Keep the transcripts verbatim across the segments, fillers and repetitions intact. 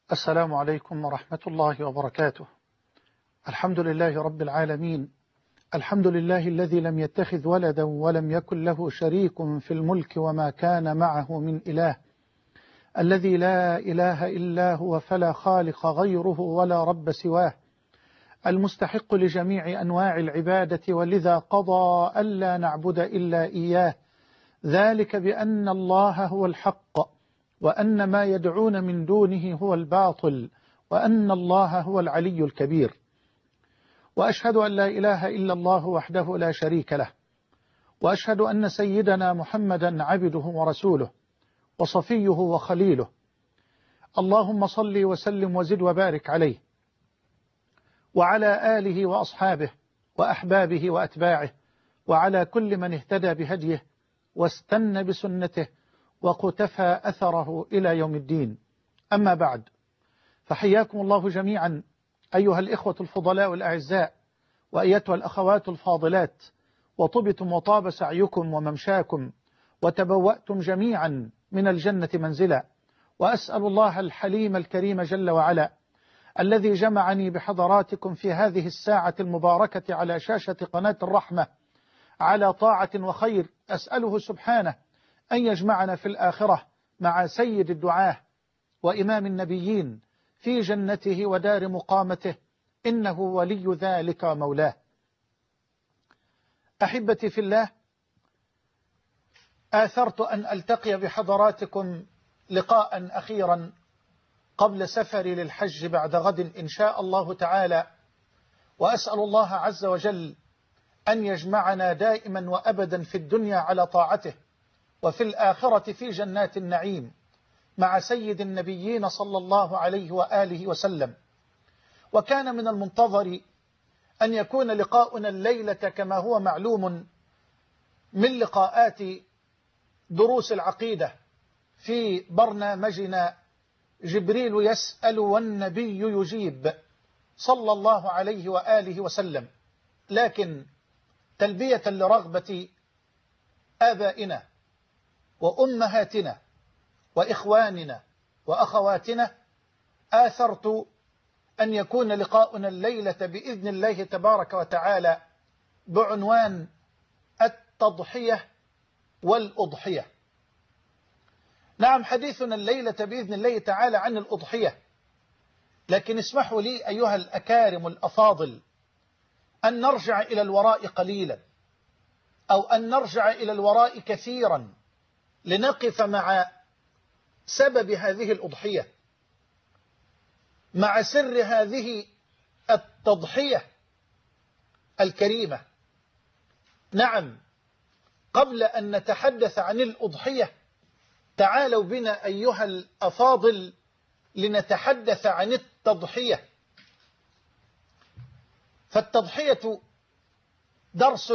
السلام عليكم ورحمة الله وبركاته. الحمد لله رب العالمين، الحمد لله الذي لم يتخذ ولدا ولم يكن له شريك في الملك وما كان معه من إله، الذي لا إله إلا هو فلا خالق غيره ولا رب سواه، المستحق لجميع أنواع العبادة، ولذا قضى ألا نعبد إلا إياه، ذلك بأن الله هو الحق وأن ما يدعون من دونه هو الباطل وأن الله هو العلي الكبير. وأشهد أن لا إله إلا الله وحده لا شريك له، وأشهد أن سيدنا محمدا عبده ورسوله وصفيه وخليله، اللهم صل وسلم وزد وبارك عليه وعلى آله وأصحابه وأحبابه وأتباعه وعلى كل من اهتدى بهديه واستنى بسنته وقتفى أثره إلى يوم الدين. أما بعد، فحياكم الله جميعا أيها الإخوة الفضلاء والأعزاء، وأيتها الأخوات الفاضلات، وطبتم وطاب سعيكم وممشاكم وتبوأتم جميعا من الجنة منزلا. وأسأل الله الحليم الكريم جل وعلا الذي جمعني بحضراتكم في هذه الساعة المباركة على شاشة قناة الرحمة على طاعة وخير، أسأله سبحانه أن يجمعنا في الآخرة مع سيد الدعاة وإمام النبيين في جنته ودار مقامته، إنه ولي ذلك مولاه. أحبتي في الله، آثرت أن ألتقي بحضراتكم لقاء أخيرا قبل سفري للحج بعد غد إن شاء الله تعالى، وأسأل الله عز وجل أن يجمعنا دائما وأبدا في الدنيا على طاعته، وفي الآخرة في جنات النعيم مع سيد النبيين صلى الله عليه وآله وسلم. وكان من المنتظر أن يكون لقاؤنا الليلة كما هو معلوم من لقاءات دروس العقيدة في برنامجنا جبريل يسأل والنبي يجيب صلى الله عليه وآله وسلم، لكن تلبية لرغبة آبائنا وأمهاتنا وإخواننا وأخواتنا، آثرت أن يكون لقاؤنا الليلة بإذن الله تبارك وتعالى بعنوان التضحية والأضحية. نعم، حديثنا الليلة بإذن الله تعالى عن الأضحية، لكن اسمحوا لي أيها الأكارم الأفاضل أن نرجع إلى الوراء قليلا، أو أن نرجع إلى الوراء كثيرا لنقف مع سبب هذه الأضحية، مع سر هذه التضحية الكريمة. نعم، قبل أن نتحدث عن الأضحية، تعالوا بنا أيها الأفاضل لنتحدث عن التضحية. فالتضحية درس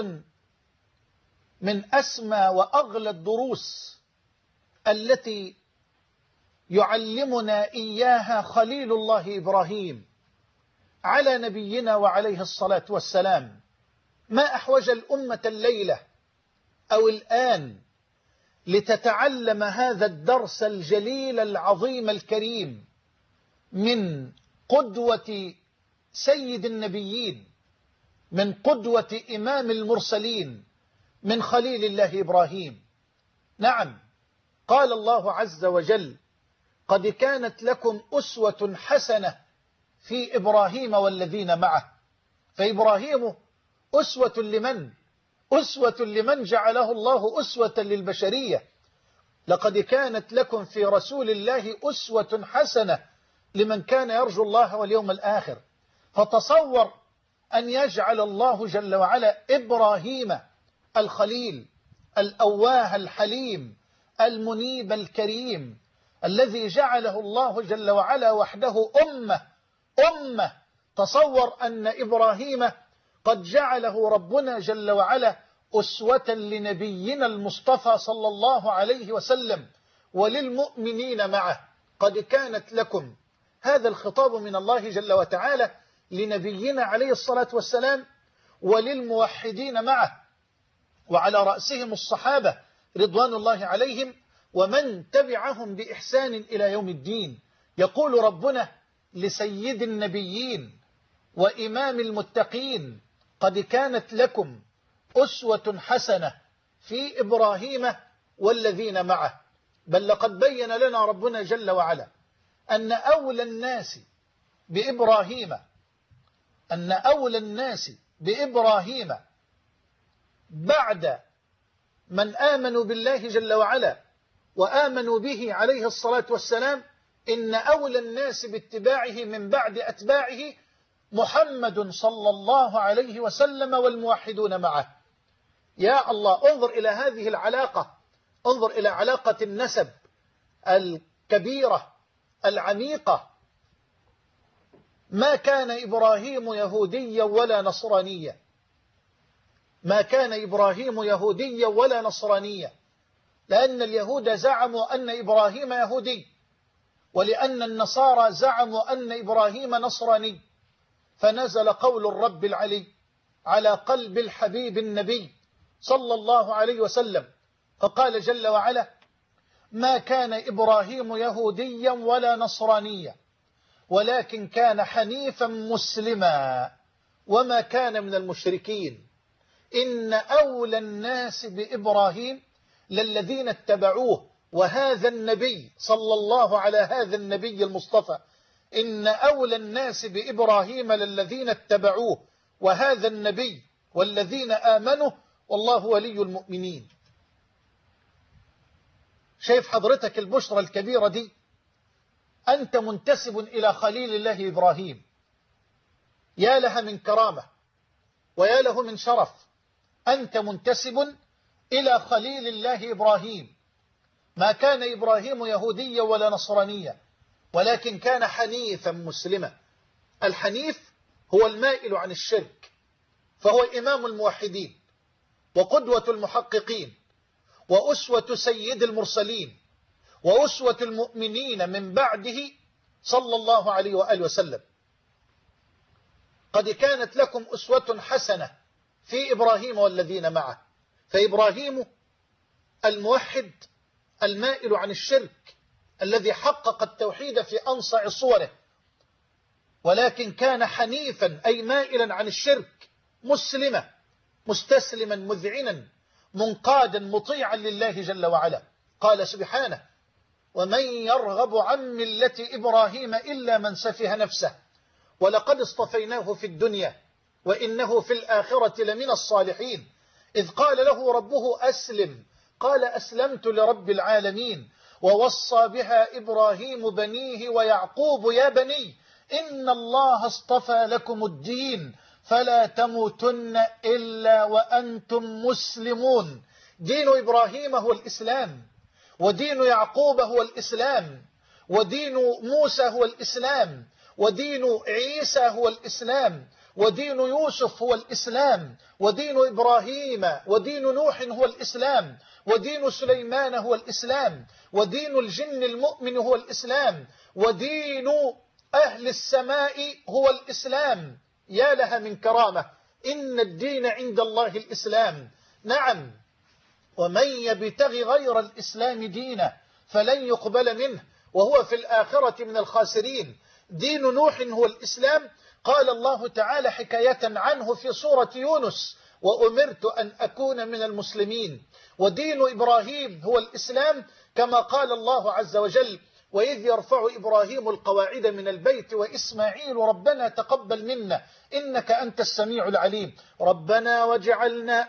من أسمى وأغلى الدروس التي يعلمنا إياها خليل الله إبراهيم على نبينا وعليه الصلاة والسلام. ما أحوج الأمة الليلة أو الآن لتتعلم هذا الدرس الجليل العظيم الكريم من قدوة سيد النبيين، من قدوة إمام المرسلين، من خليل الله إبراهيم. نعم، قال الله عز وجل: قد كانت لكم أسوة حسنة في إبراهيم والذين معه. فإبراهيم أسوة لمن؟ أسوة لمن جعله الله أسوة للبشرية. لقد كانت لكم في رسول الله أسوة حسنة لمن كان يرجو الله واليوم الآخر. فتصور أن يجعل الله جل وعلا إبراهيم الخليل الأواه الحليم المنيب الكريم، الذي جعله الله جل وعلا وحده أمة أمة. تصور أن إبراهيم قد جعله ربنا جل وعلا أسوة لنبينا المصطفى صلى الله عليه وسلم وللمؤمنين معه. قد كانت لكم، هذا الخطاب من الله جل وتعالى لنبينا عليه الصلاة والسلام وللموحدين معه، وعلى رأسهم الصحابة رضوان الله عليهم ومن تبعهم بإحسان إلى يوم الدين. يقول ربنا لسيد النبيين وإمام المتقين: قد كانت لكم أسوة حسنة في إبراهيم والذين معه. بل لقد بين لنا ربنا جل وعلا أن أولى الناس بإبراهيم أن أولى الناس بإبراهيم بعد من آمنوا بالله جل وعلا وآمنوا به عليه الصلاة والسلام، إن أولى الناس باتباعه من بعد أتباعه محمد صلى الله عليه وسلم والموحدون معه. يا الله، انظر إلى هذه العلاقة، انظر إلى علاقة النسب الكبيرة العميقة. ما كان إبراهيم يهوديا ولا نصرانيا، ما كان إبراهيم يهوديا ولا نصرانيا، لأن اليهود زعموا أن إبراهيم يهودي، ولأن النصارى زعموا أن إبراهيم نصراني. فنزل قول الرب العلي على قلب الحبيب النبي صلى الله عليه وسلم، فقال جل وعلا: ما كان إبراهيم يهوديا ولا نصرانيا ولكن كان حنيفا مسلما وما كان من المشركين. إن أولى الناس بإبراهيم للذين اتبعوه، وهذا النبي صلى الله على هذا النبي المصطفى: إن أولى الناس بإبراهيم للذين اتبعوه وهذا النبي والذين آمنوا والله ولي المؤمنين. شايف حضرتك البشرى الكبيرة دي؟ أنت منتسب إلى خليل الله إبراهيم، يا لها من كرامة ويا له من شرف. أنت منتسب إلى خليل الله إبراهيم. ما كان إبراهيم يهوديا ولا نصرانيا ولكن كان حنيفا مسلما. الحنيف هو المائل عن الشرك، فهو إمام الموحدين وقدوة المحققين وأسوة سيد المرسلين وأسوة المؤمنين من بعده صلى الله عليه وآله وسلم. قد كانت لكم أسوة حسنة في إبراهيم والذين معه. فإبراهيم الموحد المائل عن الشرك الذي حقق التوحيد في أنصع صوره، ولكن كان حنيفا أي مائلا عن الشرك، مسلما مستسلما مذعنا منقادا مطيعا لله جل وعلا. قال سبحانه: ومن يرغب عن ملة إبراهيم إلا من سفه نفسه ولقد اصطفيناه في الدنيا وإنه في الآخرة لمن الصالحين. إذ قال له ربه أسلم قال أسلمت لرب العالمين. ووصى بها إبراهيم بنيه ويعقوب يا بني إن الله اصطفى لكم الدين فلا تموتن إلا وأنتم مسلمون. دين إبراهيم هو الإسلام، ودين يعقوب هو الإسلام، ودين موسى هو الإسلام، ودين عيسى هو الإسلام، ودين يوسف هو الإسلام، ودين إبراهيم ودين نوح هو الإسلام، ودين سليمان هو الإسلام، ودين الجن المؤمن هو الإسلام، ودين أهل السماء هو الإسلام. يا لها من كرامة! إن الدين عند الله الإسلام. نعم، ومن يبتغي غير الإسلام دينا فلن يقبل منه وهو في الآخرة من الخاسرين. دين نوح هو الإسلام. قال الله تعالى حكاية عنه في سورة يونس: وأمرت أن أكون من المسلمين. ودين إبراهيم هو الإسلام، كما قال الله عز وجل: وإذ يرفع إبراهيم القواعد من البيت وإسماعيل ربنا تقبل منا إنك أنت السميع العليم. ربنا واجعلنا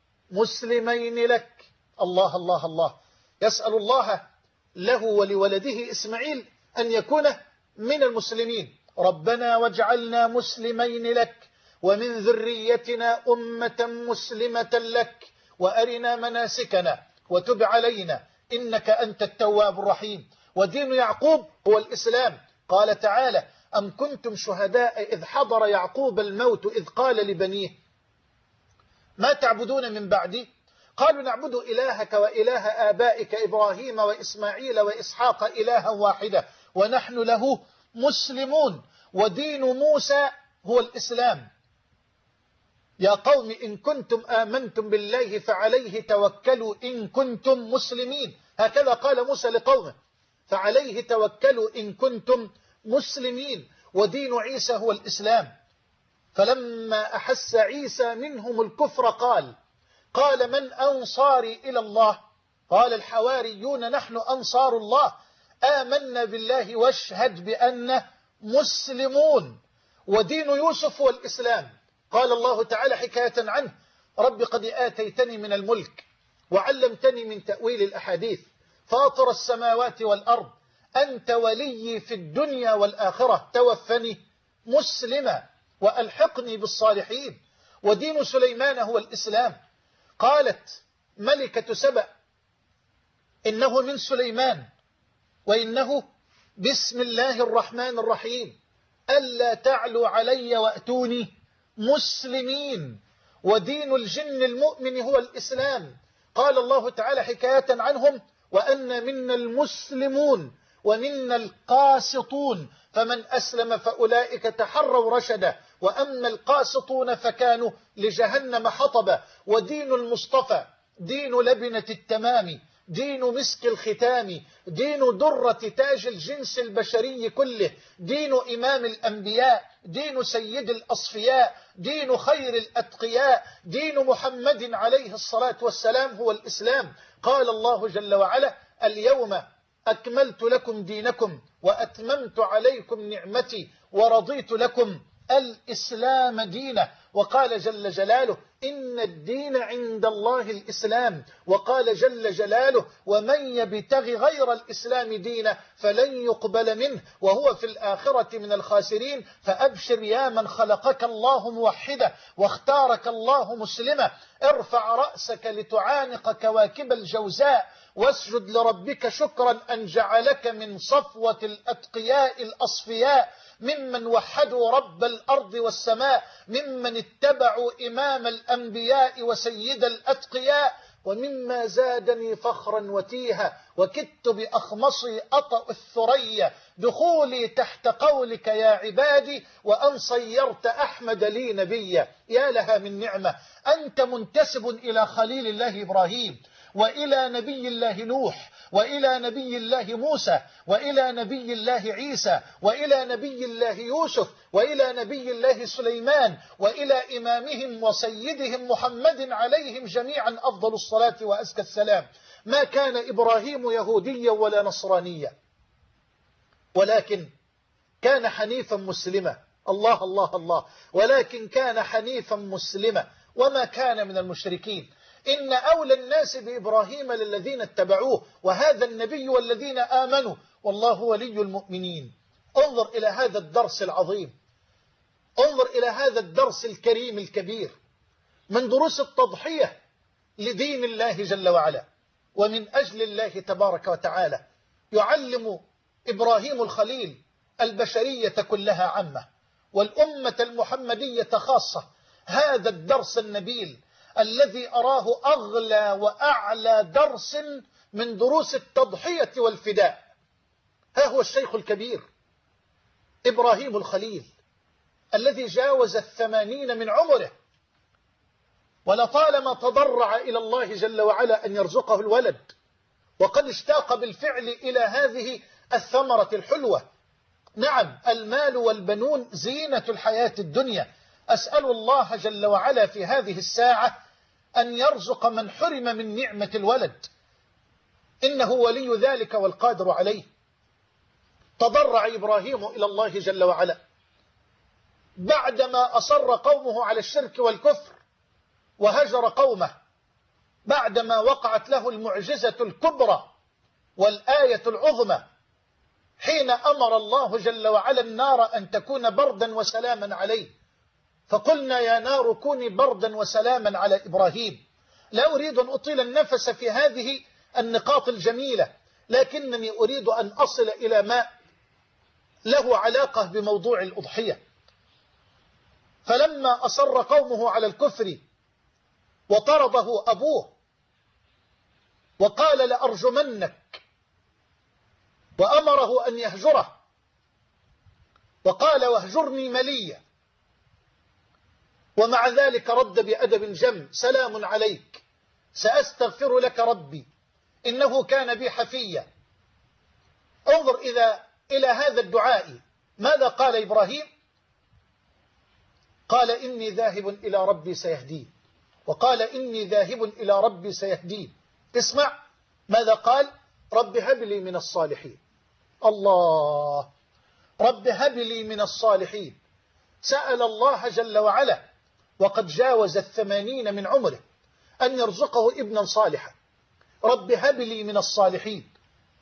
مسلمين لك. الله الله الله، يسأل الله له ولولده إسماعيل أن يكون من المسلمين. ربنا واجعلنا مسلمين لك ومن ذريتنا أمة مسلمة لك وأرنا مناسكنا وتب علينا إنك أنت التواب الرحيم. ودين يعقوب هو الإسلام. قال تعالى: أم كنتم شهداء إذ حضر يعقوب الموت إذ قال لبنيه ما تعبدون من بعدي قالوا نعبد إلهك وإله آبائك إبراهيم وإسماعيل وإسحاق إلها واحدة ونحن له مسلمون. ودين موسى هو الإسلام. يا قوم إن كنتم آمنتم بالله فعليه توكلوا إن كنتم مسلمين. هكذا قال موسى لقومه. فعليه توكلوا إن كنتم مسلمين. ودين عيسى هو الإسلام. فلما أحس عيسى منهم الكفر قال قال من أنصاري إلى الله؟ قال الحواريون نحن أنصار الله، آمنا بالله واشهد بأن مسلمون. ودين يوسف هو الإسلام. قال الله تعالى حكاية عنه رب قد آتيتني من الملك وعلمتني من تأويل الأحاديث فاطر السماوات والأرض أنت ولي في الدنيا والآخرة توفني مسلما وألحقني بالصالحين. ودين سليمان هو الإسلام. قالت ملكة سبأ إنه من سليمان وإنه بسم الله الرحمن الرحيم ألا تعلوا علي وأتوني مسلمين. ودين الجن المؤمن هو الإسلام. قال الله تعالى حكاية عنهم وأن منا المسلمون ومنا القاسطون فمن أسلم فأولئك تحروا رشدا وأما القاسطون فكانوا لجهنم حطبا. ودين المصطفى دين لبنة التمام دين مسك الختام دين درة تاج الجنس البشري كله دين إمام الأنبياء دين سيد الأصفياء دين خير الأتقياء دين محمد عليه الصلاة والسلام هو الإسلام. قال الله جل وعلا اليوم أكملت لكم دينكم وأتممت عليكم نعمتي ورضيت لكم الإسلام دينا. وقال جل جلاله إن الدين عند الله الإسلام. وقال جل جلاله ومن يبتغي غير الإسلام دينا فلن يقبل منه وهو في الآخرة من الخاسرين. فأبشر يا من خلقك الله موحدا واختارك الله مسلما ارفع رأسك لتعانق كواكب الجوزاء واسجد لربك شكرا أن جعلك من صفوة الأتقياء الأصفياء ممن وحدوا رب الأرض والسماء ممن اتبعوا إمام الأنبياء وسيد الأتقياء. ومما زادني فخرا وتيها وكدت بأخمصي أطأ الثريا دخولي تحت قولك يا عبادي وأن صيرت أحمد لي نبيا. يا لها من نعمة أنت منتسب إلى خليل الله إبراهيم وإلى نبي الله نوح وإلى نبي الله موسى وإلى نبي الله عيسى وإلى نبي الله يوسف وإلى نبي الله سليمان وإلى إمامهم وسيدهم محمد عليهم جميعا أفضل الصلاة وأزكى السلام. ما كان إبراهيم يهوديا ولا نصرانيا ولكن كان حنيفا مسلما. الله الله الله. ولكن كان حنيفا مسلما وما كان من المشركين. إن أولى الناس بإبراهيم للذين اتبعوه وهذا النبي والذين آمنوا والله ولي المؤمنين. انظر إلى هذا الدرس العظيم. انظر إلى هذا الدرس الكريم الكبير من دروس التضحية لدين الله جل وعلا ومن أجل الله تبارك وتعالى. يعلم إبراهيم الخليل البشرية كلها عامة والأمة المحمدية خاصة هذا الدرس النبيل الذي أراه أغلى وأعلى درس من دروس التضحية والفداء. ها هو الشيخ الكبير إبراهيم الخليل الذي جاوز الثمانين من عمره ولطالما تضرع إلى الله جل وعلا أن يرزقه الولد وقد اشتاق بالفعل إلى هذه الثمرة الحلوة. نعم المال والبنون زينة الحياة الدنيا. أسأل الله جل وعلا في هذه الساعة أن يرزق من حرم من نعمة الولد إنه ولي ذلك والقادر عليه. تضرع إبراهيم إلى الله جل وعلا بعدما أصر قومه على الشرك والكفر وهجر قومه بعدما وقعت له المعجزة الكبرى والآية العظمى حين أمر الله جل وعلا النار أن تكون بردا وسلاما عليه. فقلنا يا نار كوني بردا وسلاما على إبراهيم. لا أريد أن أطيل النفس في هذه النقاط الجميلة لكنني أريد أن أصل إلى ما له علاقة بموضوع الأضحية. فلما أصر قومه على الكفر وطرده أبوه وقال لأرجمنك وأمره أن يهجره وقال واهجرني مليا ومع ذلك رد بأدب جم سلام عليك سأستغفر لك ربي إنه كان بي حفيا. انظر إلى إلى هذا الدعاء، ماذا قال إبراهيم؟ قال إني ذاهب إلى ربي سيهدين، وقال إني ذاهب إلى ربي سيهدين. اسمع ماذا قال؟ رب هب لي من الصالحين. الله، رب هب لي من الصالحين. سأل الله جل وعلا وقد جاوز الثمانين من عمره أن يرزقه ابنا صالحا. رب هب لي من الصالحين.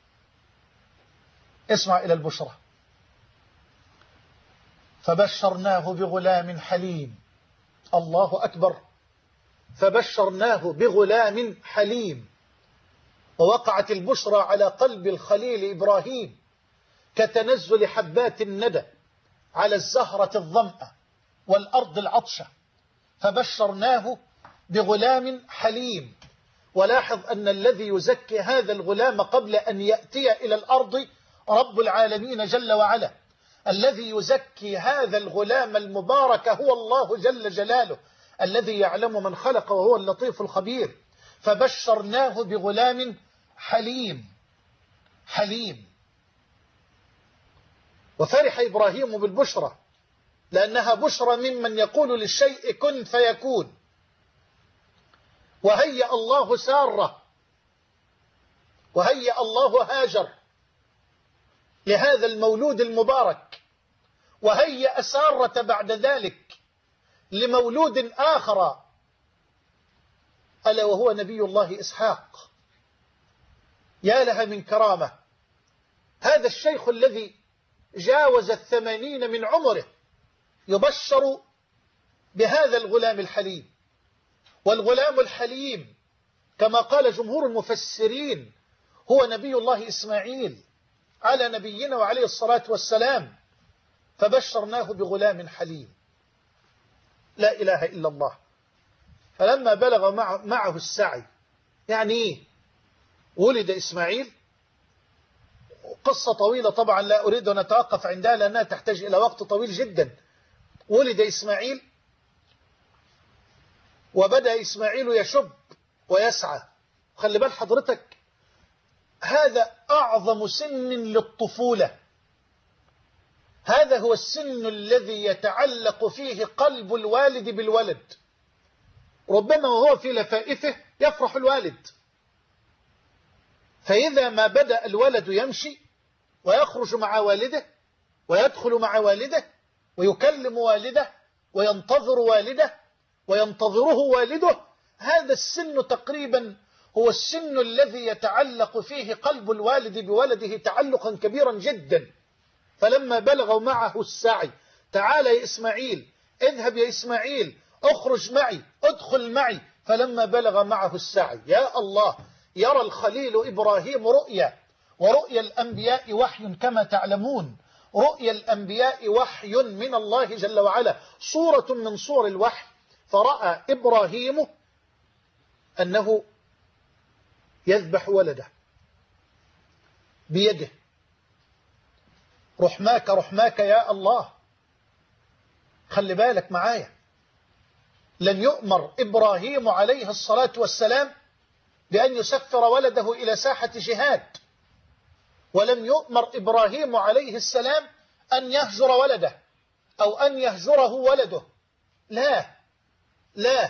اسمع إلى البشرى، فبشرناه بغلام حليم. الله أكبر، فبشرناه بغلام حليم. ووقعت البشرى على قلب الخليل إبراهيم كتنزل حبات الندى على الزهرة الظمأة والأرض العطشة. فبشرناه بغلام حليم. ولاحظ أن الذي يزكي هذا الغلام قبل أن يأتي إلى الأرض رب العالمين جل وعلا. الذي يزكي هذا الغلام المبارك هو الله جل جلاله، الذي يعلم من خلق وهو اللطيف الخبير. فبشرناه بغلام حليم. حليم. وفرح إبراهيم بالبشرى لأنها بشرى ممن يقول للشيء كن فيكون. وهيأ الله سارة وهيأ الله هاجر لهذا المولود المبارك، وهيأ سارة بعد ذلك لمولود آخر ألا وهو نبي الله إسحاق. يا لها من كرامة، هذا الشيخ الذي جاوز الثمانين من عمره يبشر بهذا الغلام الحليم. والغلام الحليم كما قال جمهور المفسرين هو نبي الله إسماعيل على نبينا وعليه الصلاة والسلام. فبشرناه بغلام حليم. لا إله إلا الله. فلما بلغ معه السعي، يعني إيه؟ ولد إسماعيل. قصة طويلة طبعا لا أريد أن أتوقف عندها لأنها تحتاج إلى وقت طويل جدا. ولد إسماعيل وبدأ إسماعيل يشب ويسعى. خلي بال حضرتك، هذا أعظم سن للطفولة. هذا هو السن الذي يتعلق فيه قلب الوالد بالولد. ربما وهو في لفائفه يفرح الوالد، فإذا ما بدأ الولد يمشي ويخرج مع والده ويدخل مع والده ويكلم والده وينتظر والده وينتظره والده، هذا السن تقريبا هو السن الذي يتعلق فيه قلب الوالد بولده تعلقا كبيرا جدا. فلما بلغوا معه السعي، تعال يا إسماعيل، اذهب يا إسماعيل، اخرج معي، ادخل معي. فلما بلغ معه السعي، يا الله، يرى الخليل إبراهيم رؤيا، ورؤيا الأنبياء وحي كما تعلمون. رؤيا الأنبياء وحي من الله جل وعلا، صورة من صور الوحي. فرأى إبراهيم أنه يذبح ولده بيده. رحماك رحماك يا الله. خلي بالك معايا، لن يؤمر إبراهيم عليه الصلاة والسلام بأن يسفر ولده إلى ساحة جهاد، ولم يؤمر إبراهيم عليه السلام أن يهجر ولده أو أن يهجره ولده. لا لا،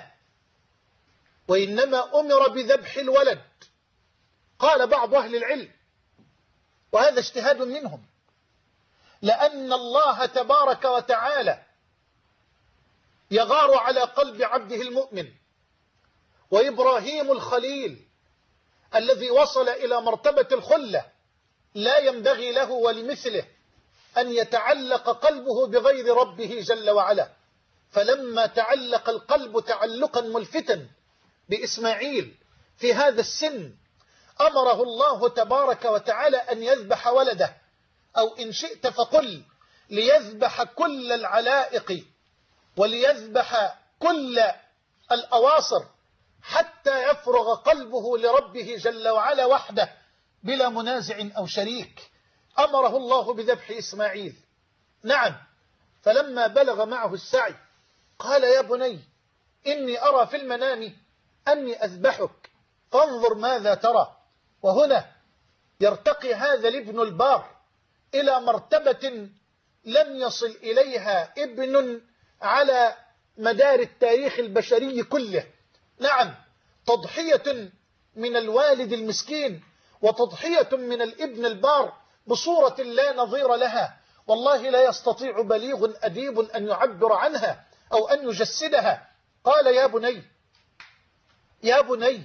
وإنما أمر بذبح الولد. قال بعض أهل العلم، وهذا اجتهاد منهم، لأن الله تبارك وتعالى يغار على قلب عبده المؤمن. وإبراهيم الخليل الذي وصل إلى مرتبة الخلة لا ينبغي له ولمثله أن يتعلق قلبه بغير ربه جل وعلا. فلما تعلق القلب تعلقا ملفتا بإسماعيل في هذا السن، أمره الله تبارك وتعالى أن يذبح ولده، أو إن شئت فقل ليذبح كل العلائق وليذبح كل الأواصر حتى يفرغ قلبه لربه جل وعلا وحده بلا منازع أو شريك. أمره الله بذبح إسماعيل. نعم. فلما بلغ معه السعي قال يا بني إني أرى في المنام أني أذبحك فانظر ماذا ترى. وهنا يرتقي هذا الابن البار إلى مرتبة لم يصل إليها ابن على مدار التاريخ البشري كله. نعم، تضحية من الوالد المسكين وتضحية من الابن البار بصورة لا نظير لها، والله لا يستطيع بليغ أديب أن يعبر عنها أو أن يجسدها. قال: يا بني يا بني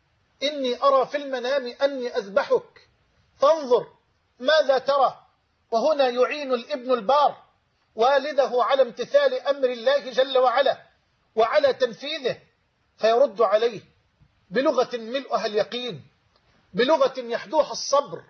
إني أرى في المنام أني أذبحك فانظر ماذا ترى. وهنا يعين الابن البار والده على امتثال أمر الله جل وعلا وعلى تنفيذه، فيرد عليه بلغة ملؤها اليقين، بلغة يحدوها الصبر،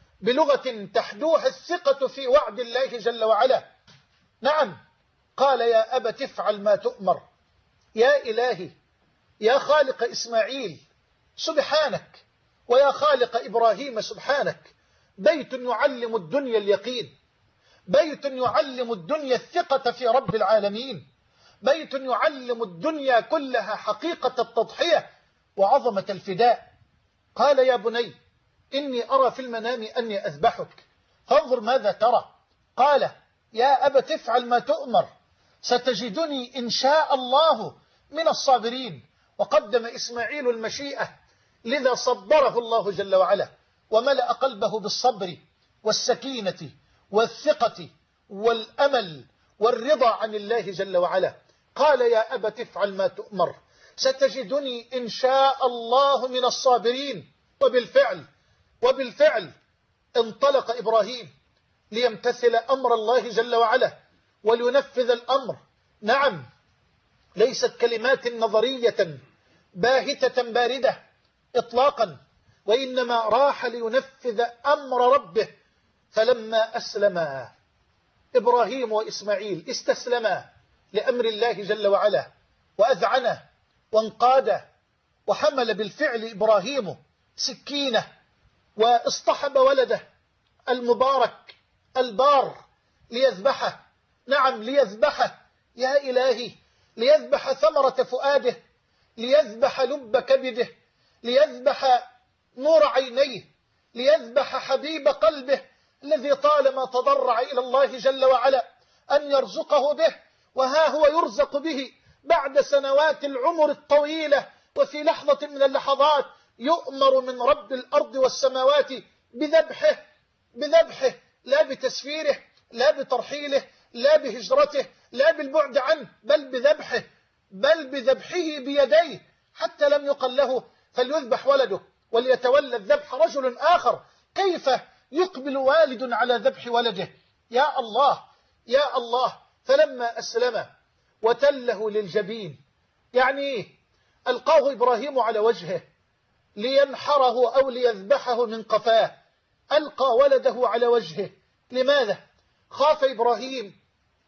بلغة تحدوها الثقة في وعد الله جل وعلا. نعم، قال: يا أبت افعل ما تؤمر. يا إلهي، يا خالق إسماعيل سبحانك، ويا خالق إبراهيم سبحانك، بيت يعلم الدنيا اليقين، بيت يعلم الدنيا الثقة في رب العالمين، بيت يعلم الدنيا كلها حقيقة التضحية وعظمة الفداء. قال: يا بني إني أرى في المنام أني أذبحك فانظر ماذا ترى. قال: يا أبت افعل ما تؤمر ستجدني إن شاء الله من الصابرين. وقدم إسماعيل المشيئة، لذا صبره الله جل وعلا وملأ قلبه بالصبر والسكينة والثقة والأمل والرضا عن الله جل وعلا. قال: يا أبت افعل ما تؤمر ستجدني إن شاء الله من الصابرين. وبالفعل وبالفعل انطلق إبراهيم ليمتثل أمر الله جل وعلا ولينفذ الأمر. نعم، ليست كلمات نظرية باهتة باردة إطلاقا، وإنما راح لينفذ أمر ربه. فلما أسلما إبراهيم وإسماعيل استسلما لأمر الله جل وعلا وأذعنه وانقاد، وحمل بالفعل إبراهيم سكينة واصطحب ولده المبارك البار ليذبحه. نعم، ليذبحه. يا إلهي، ليذبح ثمرة فؤاده، ليذبح لب كبده، ليذبح نور عينيه، ليذبح حبيب قلبه الذي طالما تضرع إلى الله جل وعلا أن يرزقه به، وها هو يرزق به بعد سنوات العمر الطويلة. وفي لحظة من اللحظات يؤمر من رب الأرض والسماوات بذبحه بذبحه لا بتسفيره، لا بترحيله، لا بهجرته، لا بالبعد عنه، بل بذبحه بل بذبحه بيديه، حتى لم يقل له فليذبح ولده وليتولى الذبح رجل آخر. كيف يقبل والد على ذبح ولده؟ يا الله يا الله. فلما أسلم وتله للجبين، يعني ألقاه إبراهيم على وجهه لينحره أو ليذبحه من قفاه، ألقى ولده على وجهه. لماذا؟ خاف إبراهيم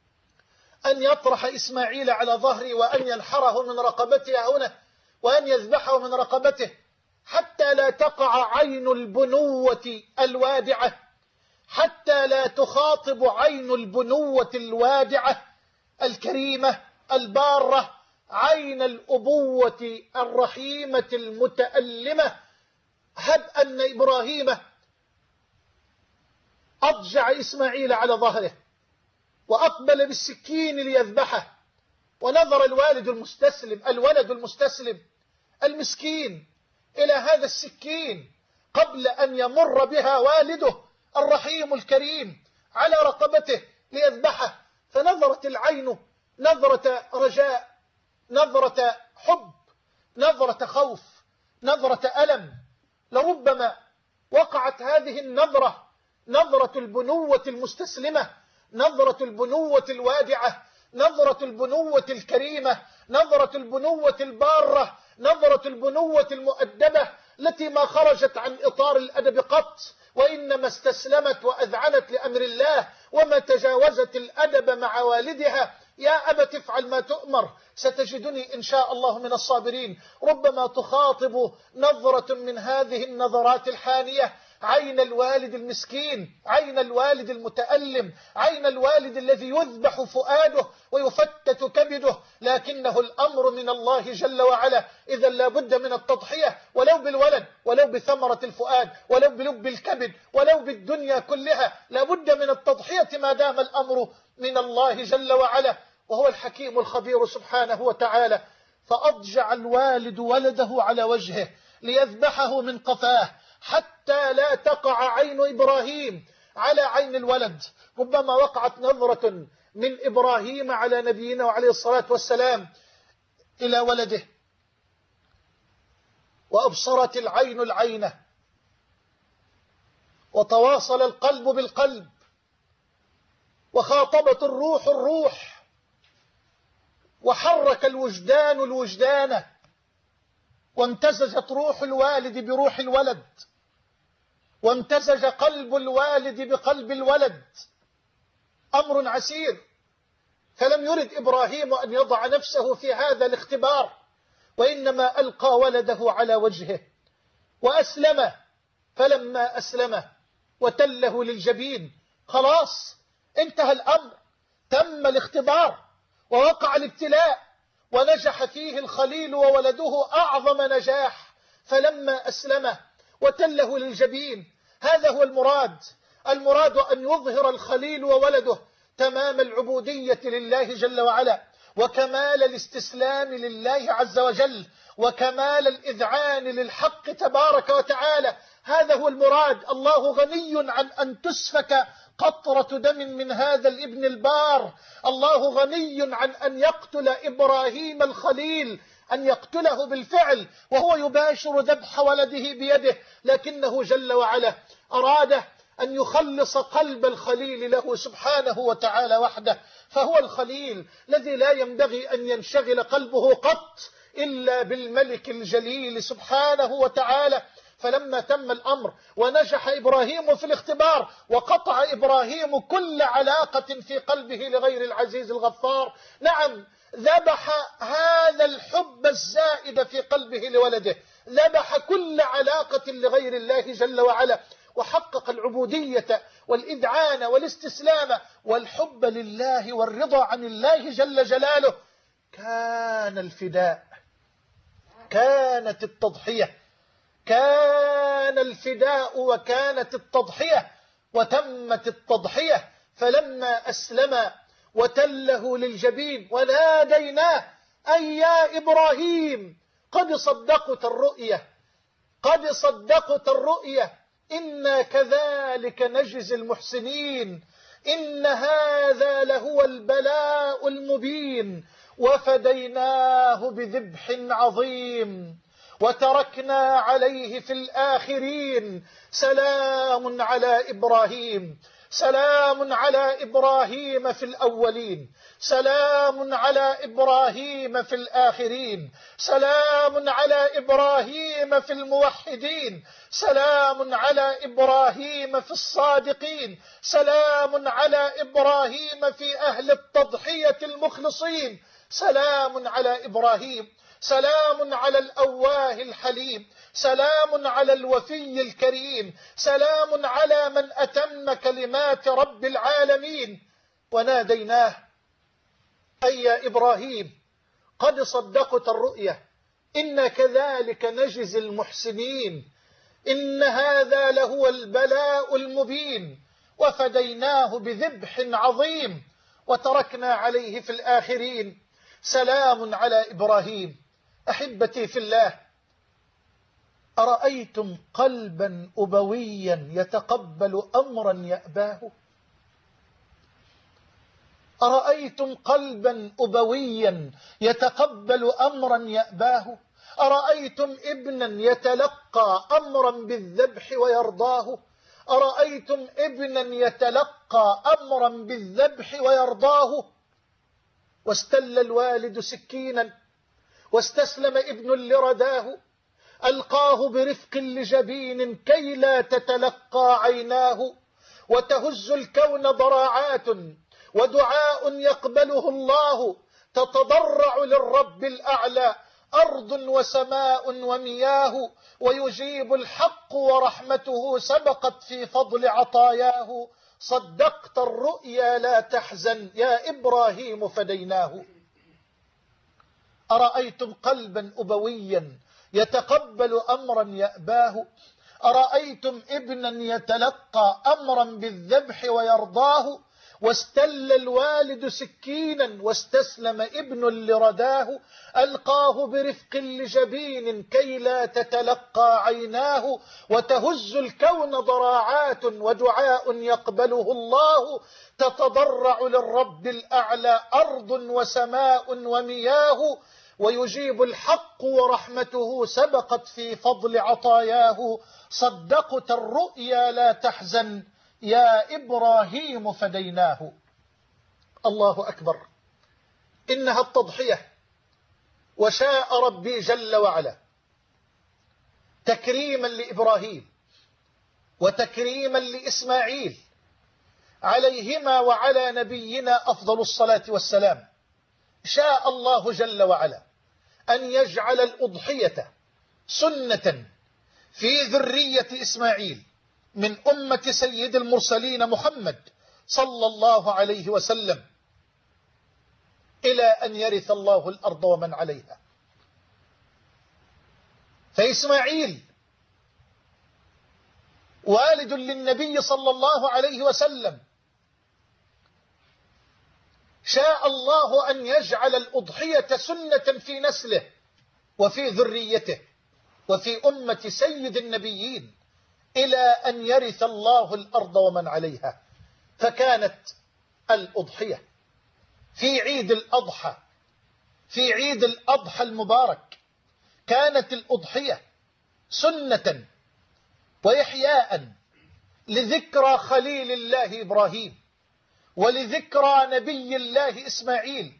أن يطرح إسماعيل على ظهره وأن ينحره من رقبته هنا وأن يذبحه من رقبته، حتى لا تقع عين البنوة الوادعة، حتى لا تخاطب عين البنوة الوادعة الكريمة البارة، عين الأبوة الرحيمة المتألمة. هب أن إبراهيم أضجع إسماعيل على ظهره وأقبل بالسكين ليذبحه، ونظر الوالد المستسلم الولد المستسلم المسكين إلى هذا السكين قبل أن يمر بها والده الرحيم الكريم على رقبته ليذبحه. فنظرت العين نظرة رجاء، نظرة حب، نظرة خوف، نظرة ألم. لربما وقعت هذه النظرة نظرة البنوة المستسلمة، نظرة البنوة الوادعة، نظرة البنوة الكريمة، نظرة البنوة البارة، نظرة البنوة المؤدبة التي ما خرجت عن إطار الأدب قط، وإنما استسلمت وأذعنت لأمر الله وما تجاوزت الأدب مع والدها. يا أبت افعل ما تؤمر ستجدني إن شاء الله من الصابرين. ربما تخاطب نظرة من هذه النظرات الحانية عين الوالد المسكين، عين الوالد المتألم، عين الوالد الذي يذبح فؤاده ويفتت كبده، لكنه الأمر من الله جل وعلا. إذا لا بد من التضحية، ولو بالولد، ولو بثمرة الفؤاد، ولو بلب الكبد، ولو بالدنيا كلها، لا بد من التضحية ما دام الأمر من الله جل وعلا. وهو الحكيم الخبير سبحانه وتعالى. فأضجع الوالد ولده على وجهه ليذبحه من قفاه حتى لا تقع عين إبراهيم على عين الولد. ربما وقعت نظرة من إبراهيم على نبينا وعليه الصلاة والسلام إلى ولده، وأبصرت العين العين، وتواصل القلب بالقلب، وخاطبت الروح الروح، وحرك الوجدان الوجدان، وامتزجت روح الوالد بروح الولد، وامتزج قلب الوالد بقلب الولد. أمر عسير. فلم يرد إبراهيم أن يضع نفسه في هذا الاختبار، وإنما ألقى ولده على وجهه وأسلم. فلما أسلم وتله للجبين، خلاص انتهى الأمر، تم الاختبار ووقع الابتلاء، ونجح فيه الخليل وولده أعظم نجاح. فلما أسلم وتله للجبين، هذا هو المراد. المراد أن يظهر الخليل وولده تمام العبودية لله جل وعلا، وكمال الاستسلام لله عز وجل، وكمال الإذعان للحق تبارك وتعالى. هذا هو المراد. الله غني عن أن تسفك قطرة دم من هذا الابن البار. الله غني عن أن يقتل إبراهيم الخليل، أن يقتله بالفعل وهو يباشر ذبح ولده بيده، لكنه جل وعلا أراد أن يخلص قلب الخليل له سبحانه وتعالى وحده. فهو الخليل الذي لا ينبغي أن ينشغل قلبه قط إلا بالملك الجليل سبحانه وتعالى. فلما تم الأمر ونجح إبراهيم في الاختبار، وقطع إبراهيم كل علاقة في قلبه لغير العزيز الغفار، نعم ذبح هذا الحب الزائد في قلبه لولده، ذبح كل علاقة لغير الله جل وعلا، وحقق العبودية والإذعان والاستسلام والحب لله والرضا عن الله جل جلاله. كان الفداء، كانت التضحية، كان الفداء وكانت التضحية، وتمت التضحية. فلما أسلم وتله للجبين وناديناه أي يا إبراهيم قد صدقت الرؤية، قد صدقت الرؤية، إنا كذلك نجزي المحسنين، إن هذا لهو البلاء المبين، وفديناه بذبح عظيم وتركنا عليه في الآخرين. سلام على إبراهيم، سلام على إبراهيم في الأولين، سلام على إبراهيم في الآخرين، سلام على إبراهيم في الموحدين، سلام على إبراهيم في الصادقين، سلام على إبراهيم في أهل التضحية المخلصين، سلام على إبراهيم، سلام على الأواه الحليم، سلام على الوفي الكريم، سلام على من أتم كلمات رب العالمين. وناديناه أي يا إبراهيم قد صدقت الرؤية، إن كذلك نجزي المحسنين، إن هذا لهو البلاء المبين، وفديناه بذبح عظيم وتركنا عليه في الآخرين. سلام على إبراهيم. أحبتي في الله، أرأيتم قلبا أبويا يتقبل أمرا يأباه؟ أرأيتم قلبا أبويا يتقبل أمرا يأباه؟ أرأيتم ابنا يتلقى أمرا بالذبح ويرضاه؟ أرأيتم ابنا يتلقى أمرا بالذبح ويرضاه؟ واستل الوالد سكينا واستسلم ابن لرداه، ألقاه برفق لجبين كي لا تتلقى عيناه، وتهز الكون ضراعات ودعاء يقبله الله، تتضرع للرب الأعلى أرض وسماء ومياه، ويجيب الحق ورحمته سبقت في فضل عطاياه. صدقت الرؤيا لا تحزن يا إبراهيم فديناه. أرأيتم قلبا أبويا يتقبل أمرا يأباه؟ أرأيتم ابنا يتلقى أمرا بالذبح ويرضاه؟ واستل الوالد سكينا واستسلم ابن لرداه. ألقاه برفق لجبين كي لا تتلقى عيناه. وتهز الكون ضراعات ودعاء يقبله الله. تتضرع للرب الأعلى أرض وسماء ومياه. ويجيب الحق ورحمته سبقت في فضل عطاياه. صدقت الرؤيا لا تحزن يا إبراهيم فديناه. الله أكبر، إنها التضحية. وشاء ربي جل وعلا تكريما لإبراهيم وتكريما لإسماعيل عليهما وعلى نبينا أفضل الصلاة والسلام، شاء الله جل وعلا أن يجعل الأضحية سنة في ذرية إسماعيل من أمة سيد المرسلين محمد صلى الله عليه وسلم إلى أن يرث الله الأرض ومن عليها. فإسماعيل والد للنبي صلى الله عليه وسلم، شاء الله أن يجعل الأضحية سنة في نسله وفي ذريته وفي أمة سيد النبيين إلى أن يرث الله الأرض ومن عليها. فكانت الأضحية في عيد الأضحى، في عيد الأضحى المبارك، كانت الأضحية سنة وإحياء لذكرى خليل الله إبراهيم ولذكرى نبي الله إسماعيل،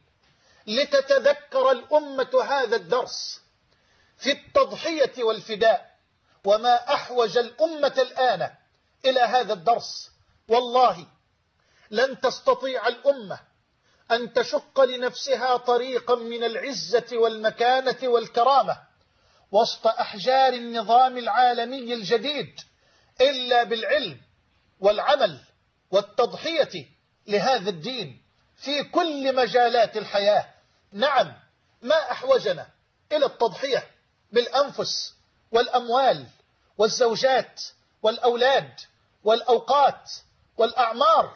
لتتذكر الأمة هذا الدرس في التضحية والفداء. وما أحوج الأمة الآن إلى هذا الدرس. والله لن تستطيع الأمة أن تشق لنفسها طريقا من العزة والمكانة والكرامة وسط أحجار النظام العالمي الجديد إلا بالعلم والعمل والتضحية لهذا الدين في كل مجالات الحياة. نعم، ما أحوجنا إلى التضحية بالأنفس والأموال والزوجات والأولاد والأوقات والأعمار.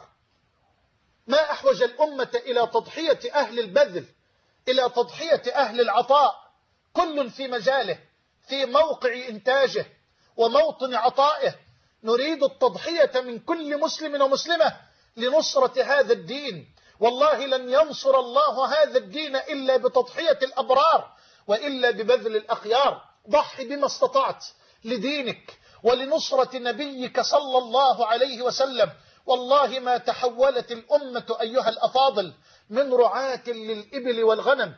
ما أحوج الأمة إلى تضحية أهل البذل، إلى تضحية أهل العطاء، كل في مجاله، في موقع إنتاجه وموطن عطائه. نريد التضحية من كل مسلم ومسلمة لنصرة هذا الدين. والله لن ينصر الله هذا الدين إلا بتضحية الأبرار وإلا ببذل الأخيار. ضح بما استطعت لدينك ولنصرة نبيك صلى الله عليه وسلم. والله ما تحولت الأمة أيها الأفاضل من رعاة للإبل والغنم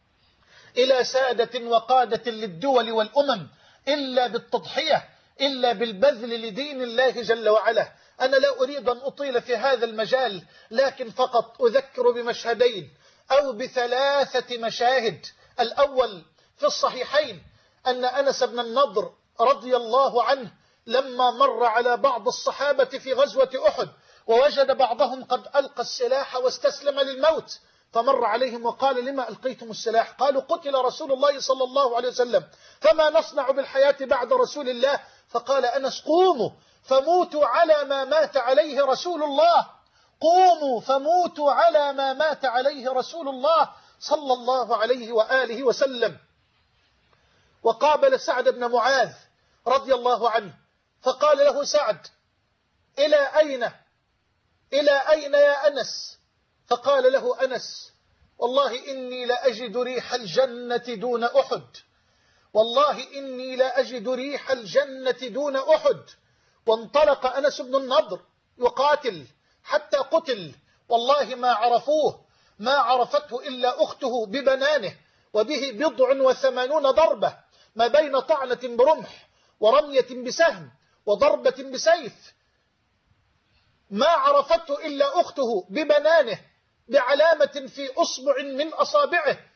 إلى سادة وقادة للدول والأمم إلا بالتضحية، إلا بالبذل لدين الله جل وعلا. أنا لا أريد أن أطيل في هذا المجال، لكن فقط أذكر بمشهدين أو بثلاثة مشاهد. الأول في الصحيحين أن أنس بن النضر رضي الله عنه لما مر على بعض الصحابة في غزوة أحد ووجد بعضهم قد ألقى السلاح واستسلم للموت، فمر عليهم وقال: لما ألقيتم السلاح؟ قالوا: قتل رسول الله صلى الله عليه وسلم، فما نصنع بالحياة بعد رسول الله؟ فقال أنس: قوموا فموتوا على ما مات عليه رسول الله، قوموا فموتوا على ما مات عليه رسول الله صلى الله عليه وآله وسلم. وقابل سعد بن معاذ رضي الله عنه فقال له سعد: إلى أين إلى أين يا أنس؟ فقال له أنس: والله إني لأجد ريح الجنة دون أحد، والله إني لأجد ريح الجنة دون أحد. وانطلق أنس بن النضر يقاتل حتى قتل. والله ما عرفوه، ما عرفته إلا أخته ببنانه، وبه بضع وثمانون ضربة ما بين طعنة برمح ورمية بسهم وضربة بسيف. ما عرفته إلا أخته ببنانه بعلامة في أصبع من أصابعه.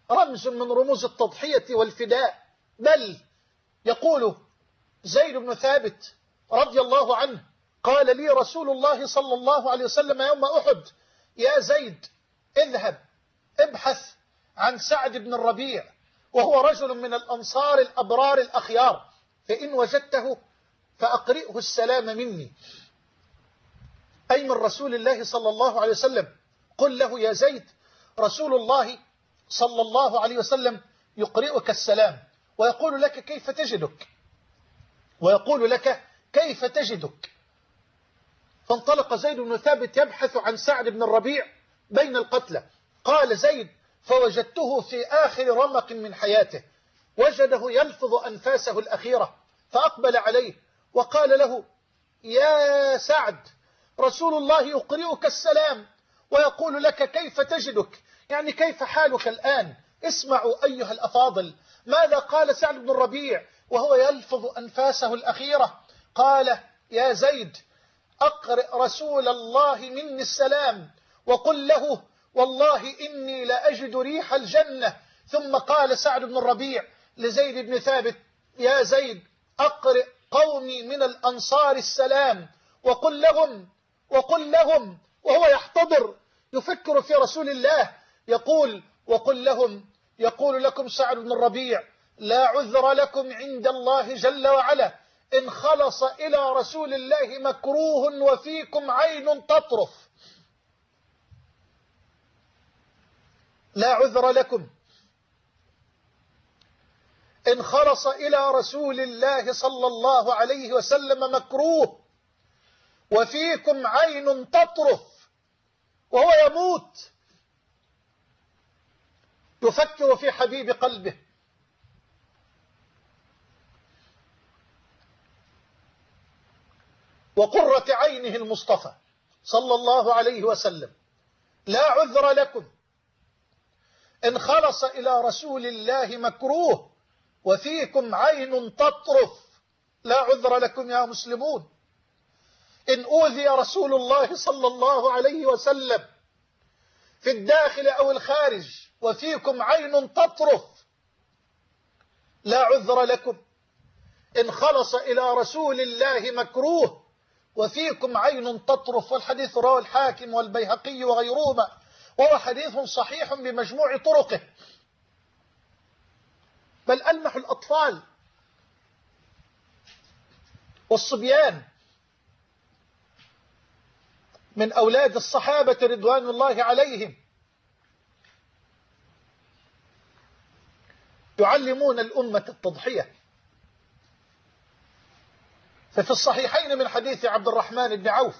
رمز من رموز التضحية والفداء. بل يقول زيد بن ثابت رضي الله عنه قال لي رسول الله صلى الله عليه وسلم يوم أحد: يا زيد اذهب ابحث عن سعد بن الربيع وهو رجل من الأنصار الأبرار الأخيار، فإن وجدته فأقرئه السلام مني، أي من رسول الله صلى الله عليه وسلم. قل له يا زيد رسول الله صلى الله عليه وسلم يقرئك السلام ويقول لك كيف تجدك ويقول لك كيف تجدك. فانطلق زيد بن ثابت يبحث عن سعد بن الربيع بين القتلى. قال زيد: فوجدته في آخر رمق من حياته، وجده يلفظ أنفاسه الأخيرة، فأقبل عليه وقال له: يا سعد رسول الله يقرئك السلام ويقول لك كيف تجدك، يعني كيف حالك الآن؟ اسمعوا أيها الأفاضل ماذا قال سعد بن الربيع وهو يلفظ أنفاسه الأخيرة. قال: يا زيد أقرئ رسول الله مني السلام وقل له والله إني لأجد ريح الجنة. ثم قال سعد بن الربيع لزيد بن ثابت: يا زيد أقرئ قومي من الأنصار السلام وقل لهم وقل لهم وهو يحتضر يفكر في رسول الله يقول: وقل لهم يقول لكم سعد بن الربيع: لا عذر لكم عند الله جل وعلا إن خلص إلى رسول الله مكروه وفيكم عين تطرف. لا عذر لكم إن خلص إلى رسول الله صلى الله عليه وسلم مكروه وفيكم عين تطرف، وهو يموت يفكر في حبيب قلبه. وقرة عينه المصطفى صلى الله عليه وسلم. لا عذر لكم إن خلص إلى رسول الله مكروه وفيكم عين تطرف. لا عذر لكم يا مسلمون إن أوذي رسول الله صلى الله عليه وسلم في الداخل أو الخارج وفيكم عين تطرف. لا عذر لكم إن خلص إلى رسول الله مكروه وفيكم عين تطرف. والحديث رواه الحاكم والبيهقي وغيرهما، وهو حديث صحيح بمجموع طرقه. بل ألمح الأطفال والصبيان من أولاد الصحابة رضوان الله عليهم يعلمون الأمة التضحية. ففي الصحيحين من حديث عبد الرحمن بن عوف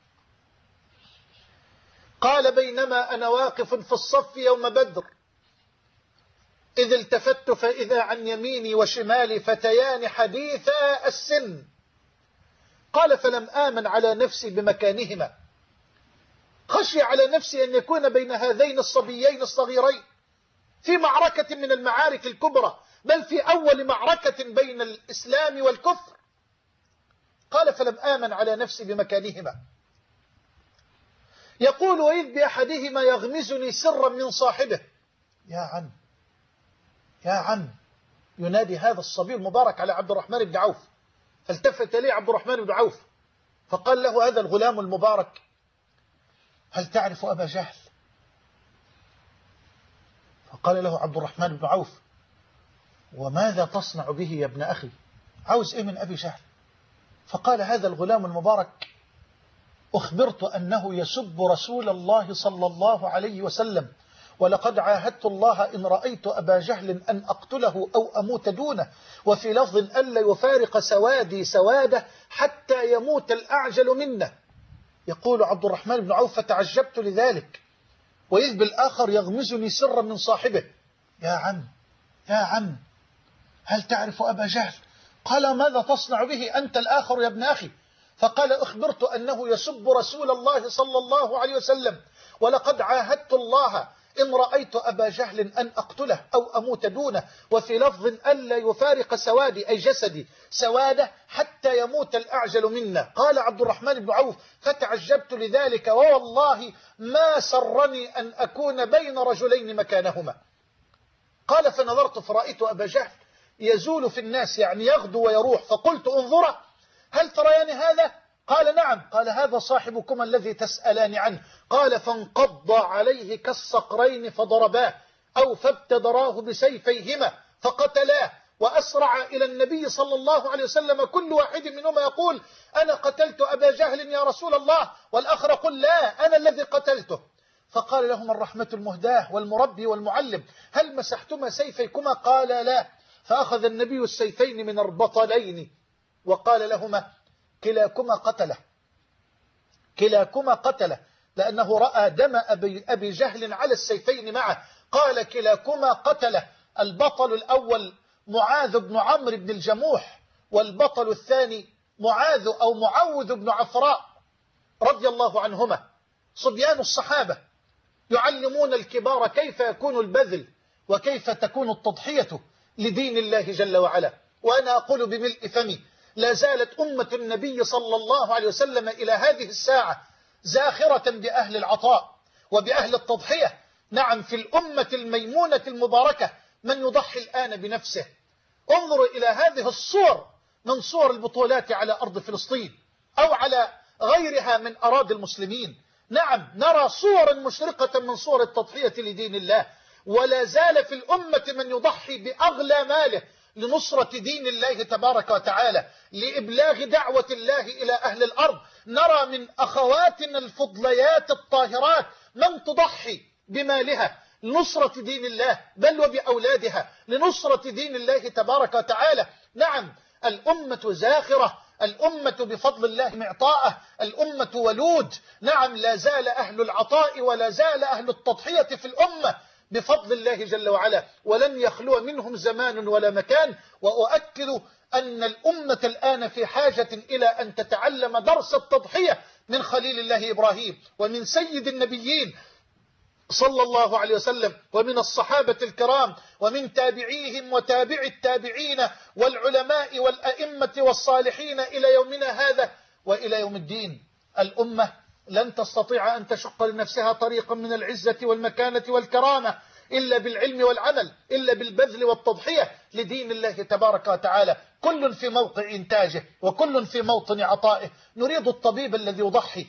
قال: بينما أنا واقف في الصف يوم بدر إذ التفت فإذا عن يميني وشمالي فتيان حديثا السن. قال: فلم آمن على نفسي بمكانهما، خشي على نفسي أن يكون بين هذين الصبيين الصغيرين في معركة من المعارك الكبرى، بل في أول معركة بين الإسلام والكفر. قال: فلم آمن على نفسي بمكانهما. يقول: وإذ بأحدهما يغمزني سرا من صاحبه. يا عم يا عم ينادي هذا الصبي المبارك على عبد الرحمن بن عوف. فالتفت إليه عبد الرحمن بن عوف فقال له هذا الغلام المبارك: هل تعرف أبا جهل؟ فقال له عبد الرحمن بن عوف: وماذا تصنع به يا ابن أخي؟ عاوز إيه من أبي جهل؟ فقال هذا الغلام المبارك: أخبرت أنه يسب رسول الله صلى الله عليه وسلم، ولقد عاهدت الله إن رأيت أبا جهل أن أقتله أو أموت دونه، وفي لفظ ألا يفارق سوادي سواده حتى يموت الأعجل منا. يقول عبد الرحمن بن عوف: فتعجبت لذلك، وإذ بالآخر يغمزني سرا من صاحبه. يا عم يا عم هل تعرف أبا جهل؟ قال: ماذا تصنع به أنت الآخر يا ابن أخي؟ فقال: أخبرت أنه يسب رسول الله صلى الله عليه وسلم، ولقد عاهدت الله إن رأيت أبا جهل أن أقتله أو أموت دونه، وفي لفظ ألا يفارق سوادي أي جسدي سواده حتى يموت الأعجل منا. قال عبد الرحمن بن عوف: فتعجبت لذلك، ووالله ما سرني أن أكون بين رجلين مكانهما. قال فنظرت فرأيت أبا جهل يزول في الناس، يعني يغدو ويروح، فقلت انظرا هل تريان هذا؟ قال نعم. قال هذا صاحبكما الذي تسألان عنه. قال فانقض عليه كالصقرين فضرباه أو فابتدراه بسيفيهما فقتلاه، وأسرع إلى النبي صلى الله عليه وسلم، كل واحد منهما يقول أنا قتلت أبا جهل يا رسول الله، والآخر يقول لا أنا الذي قتلته. فقال لهما الرحمة المهداة والمربي والمعلم هل مسحتما سيفيكما؟ قال لا. فأخذ النبي السيفين من البطلين وقال لهما كلاكما قتله، كلاكما قتله، لأنه رأى دم أبي, أبي جهل على السيفين معه. قال كلاكما قتله. البطل الأول معاذ بن عمرو بن الجموح، والبطل الثاني معاذ أو معوذ بن عفراء رضي الله عنهما. صبيان الصحابة يعلمون الكبار كيف يكون البذل وكيف تكون التضحية لدين الله جل وعلا. وأنا أقول بملء فمي لا زالت أمة النبي صلى الله عليه وسلم إلى هذه الساعة زاخرة بأهل العطاء وبأهل التضحية. نعم، في الأمة الميمونة المباركة من يضحي الآن بنفسه. انظروا إلى هذه الصور من صور البطولات على أرض فلسطين أو على غيرها من أراضي المسلمين. نعم، نرى صورا مشرقة من صور التضحية لدين الله، ولا زال في الأمة من يضحي بأغلى ماله لنصرة دين الله تبارك وتعالى، لإبلاغ دعوة الله إلى أهل الأرض. نرى من أخواتنا الفضليات الطاهرات من تضحي بمالها لنصرة دين الله، بل وبأولادها لنصرة دين الله تبارك وتعالى. نعم، الأمة زاخرة، الأمة بفضل الله معطاءة، الأمة ولود. نعم، لا زال أهل العطاء ولا زال أهل التضحية في الأمة بفضل الله جل وعلا، ولن يخلو منهم زمان ولا مكان. وأؤكد أن الأمة الآن في حاجة إلى أن تتعلم درس التضحية من خليل الله إبراهيم ومن سيد النبيين صلى الله عليه وسلم ومن الصحابة الكرام ومن تابعيهم وتابع التابعين والعلماء والأئمة والصالحين إلى يومنا هذا وإلى يوم الدين. الأمة لن تستطيع أن تشق لنفسها طريقا من العزة والمكانة والكرامة إلا بالعلم والعمل، إلا بالبذل والتضحية لدين الله تبارك وتعالى. كل في موقع إنتاجه وكل في موطن عطائه. نريد الطبيب الذي يضحي،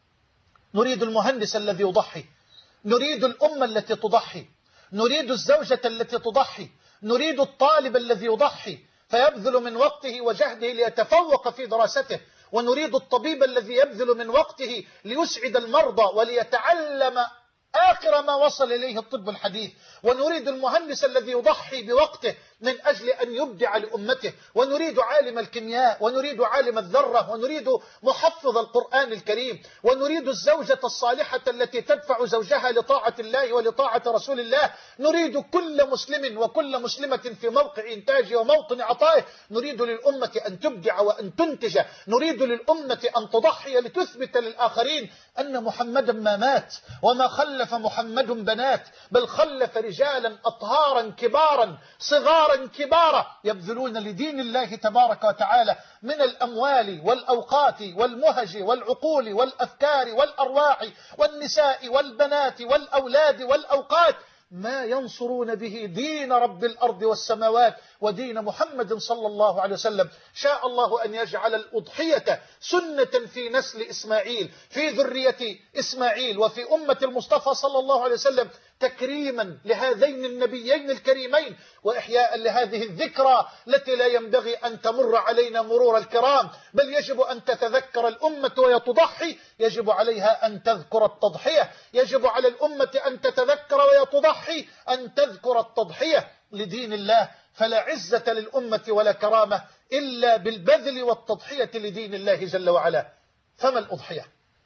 نريد المهندس الذي يضحي، نريد الأمة التي تضحي، نريد الزوجة التي تضحي، نريد الطالب الذي يضحي فيبذل من وقته وجهده ليتفوق في دراسته، ونريد الطبيب الذي يبذل من وقته ليسعد المرضى وليتعلم آخر ما وصل إليه الطب الحديث، ونريد المهندس الذي يضحي بوقته من أجل أن يبدع لأمته، ونريد عالم الكيمياء، ونريد عالم الذرة، ونريد محفظ القرآن الكريم، ونريد الزوجة الصالحة التي تدفع زوجها لطاعة الله ولطاعة رسول الله. نريد كل مسلم وكل مسلمة في موقع إنتاجه وموطن عطائه. نريد للأمة أن تبدع وأن تنتج، نريد للأمة أن تضحي لتثبت للآخرين أن محمدا ما مات وما خلف محمد بنات، بل خلف رجالا أطهارا كبارا صغارا كبارا يبذلون لدين الله تبارك وتعالى من الأموال والأوقات والمهج والعقول والأفكار والأرواح والنساء والبنات والأولاد والأوقات ما ينصرون به دين رب الأرض والسماوات ودين محمد صلى الله عليه وسلم. شاء الله أن يجعل الأضحية سنة في نسل إسماعيل، في ذرية إسماعيل، وفي أمة المصطفى صلى الله عليه وسلم، تكريما لهذين النبيين الكريمين وإحياء لهذه الذكرى التي لا ينبغي أن تمر علينا مرور الكرام، بل يجب أن تتذكر الأمة وهي تضحي، يجب عليها أن تذكر التضحية، يجب على الأمة أن تتذكر وهي تضحي أن تذكر التضحية لدين الله. فلا عزة للأمة ولا كرامة إلا بالبذل والتضحية لدين الله جل وعلا. فما الأضحية؟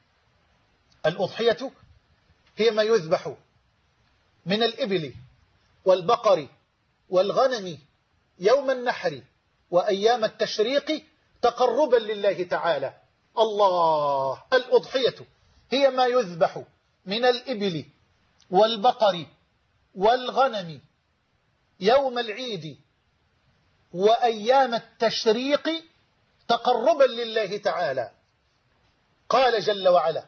الأضحية هي ما يذبح من الإبل والبقر والغنم يوم النحر وأيام التشريق تقربا لله تعالى. الله، الأضحية هي ما يذبح من الإبل والبقر والغنم يوم العيد وأيام التشريق تقربا لله تعالى. قال جل وعلا: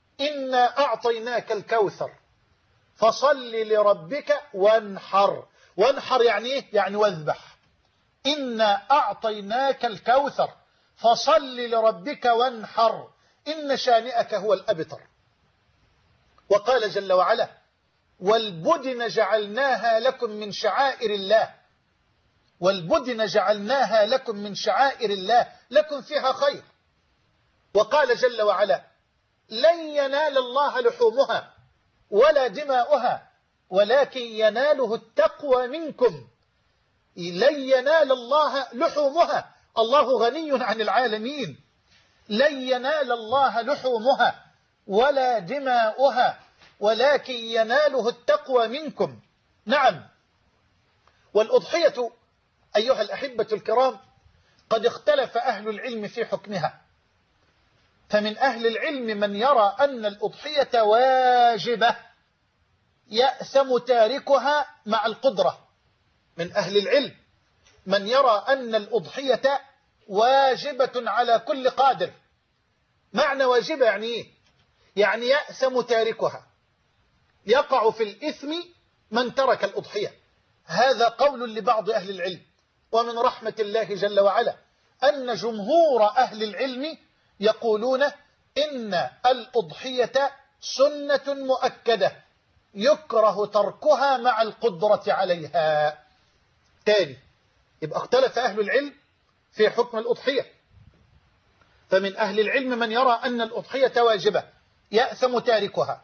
إنا أعطيناك الكوثر فصل لربك وانحر وانحر يعني إيه؟ يعني واذبح. إنا أعطيناك الكوثر فصل لربك وانحر إن شانئك هو الأبتر. وقال جل وعلا والبدن جعلناها لكم من شعائر الله، والبدن جعلناها لكم من شعائر الله لكم فيها خير. وقال جل وعلا لن ينال الله لحومها ولا دماؤها ولكن يناله التقوى منكم. لن ينال الله لحومها، الله غني عن العالمين. لن ينال الله لحومها ولا دماؤها ولكن يناله التقوى منكم. نعم. والأضحية أيها الأحبة الكرام قد اختلف أهل العلم في حكمها، فمن أهل العلم من يرى أن الأضحية واجبة يأثم تاركها مع القدرة. من أهل العلم من يرى أن الأضحية واجبة على كل قادر. معنى واجبة يعني إيه؟ يعني يأثم تاركها، يقع في الإثم من ترك الأضحية. هذا قول لبعض أهل العلم. ومن رحمة الله جل وعلا أن جمهور أهل العلم يقولون إن الأضحية سنة مؤكدة يكره تركها مع القدرة عليها. تاني، يبقى اختلف أهل العلم في حكم الأضحية. فمن أهل العلم من يرى أن الأضحية واجبة يأثم تاركها،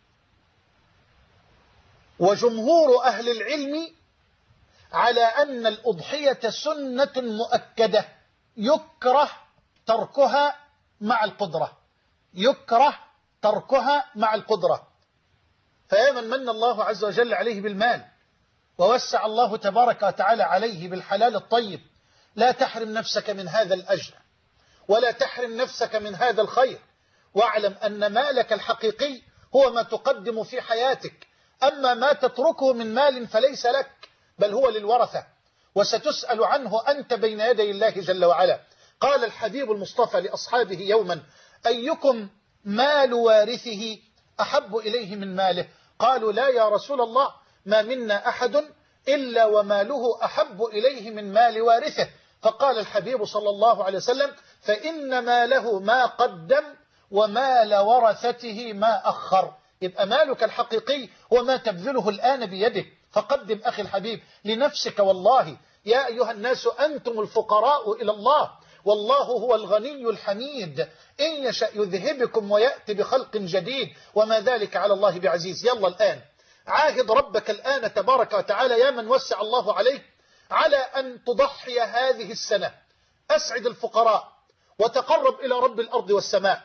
وجمهور أهل العلم على أن الأضحية سنة مؤكدة يكره تركها مع القدرة، يكره تركها مع القدرة. فيا من من الله عز وجل عليه بالمال ووسع الله تبارك وتعالى عليه بالحلال الطيب، لا تحرم نفسك من هذا الأجر ولا تحرم نفسك من هذا الخير، واعلم أن مالك الحقيقي هو ما تقدم في حياتك، أما ما تتركه من مال فليس لك بل هو للورثة، وستسأل عنه أنت بين يدي الله جل وعلا. قال الحبيب المصطفى لأصحابه يوما أيكم مال وارثه أحب إليه من ماله؟ قالوا لا يا رسول الله، ما منا أحد إلا وماله أحب إليه من مال وارثه. فقال الحبيب صلى الله عليه وسلم فإن ماله ما قدم ومال ورثته ما أخر. يبقى مالك الحقيقي هو ما تبذله الآن بيدك، فقدم أخي الحبيب لنفسك. والله يا أيها الناس أنتم الفقراء إلى الله والله هو الغني الحميد، إن يشأ يذهبكم ويأتي بخلق جديد وما ذلك على الله بعزيز. يلا الآن عاهد ربك الآن تبارك وتعالى يا من وسع الله عليك على أن تضحي هذه السنة. أسعد الفقراء وتقرب إلى رب الأرض والسماء.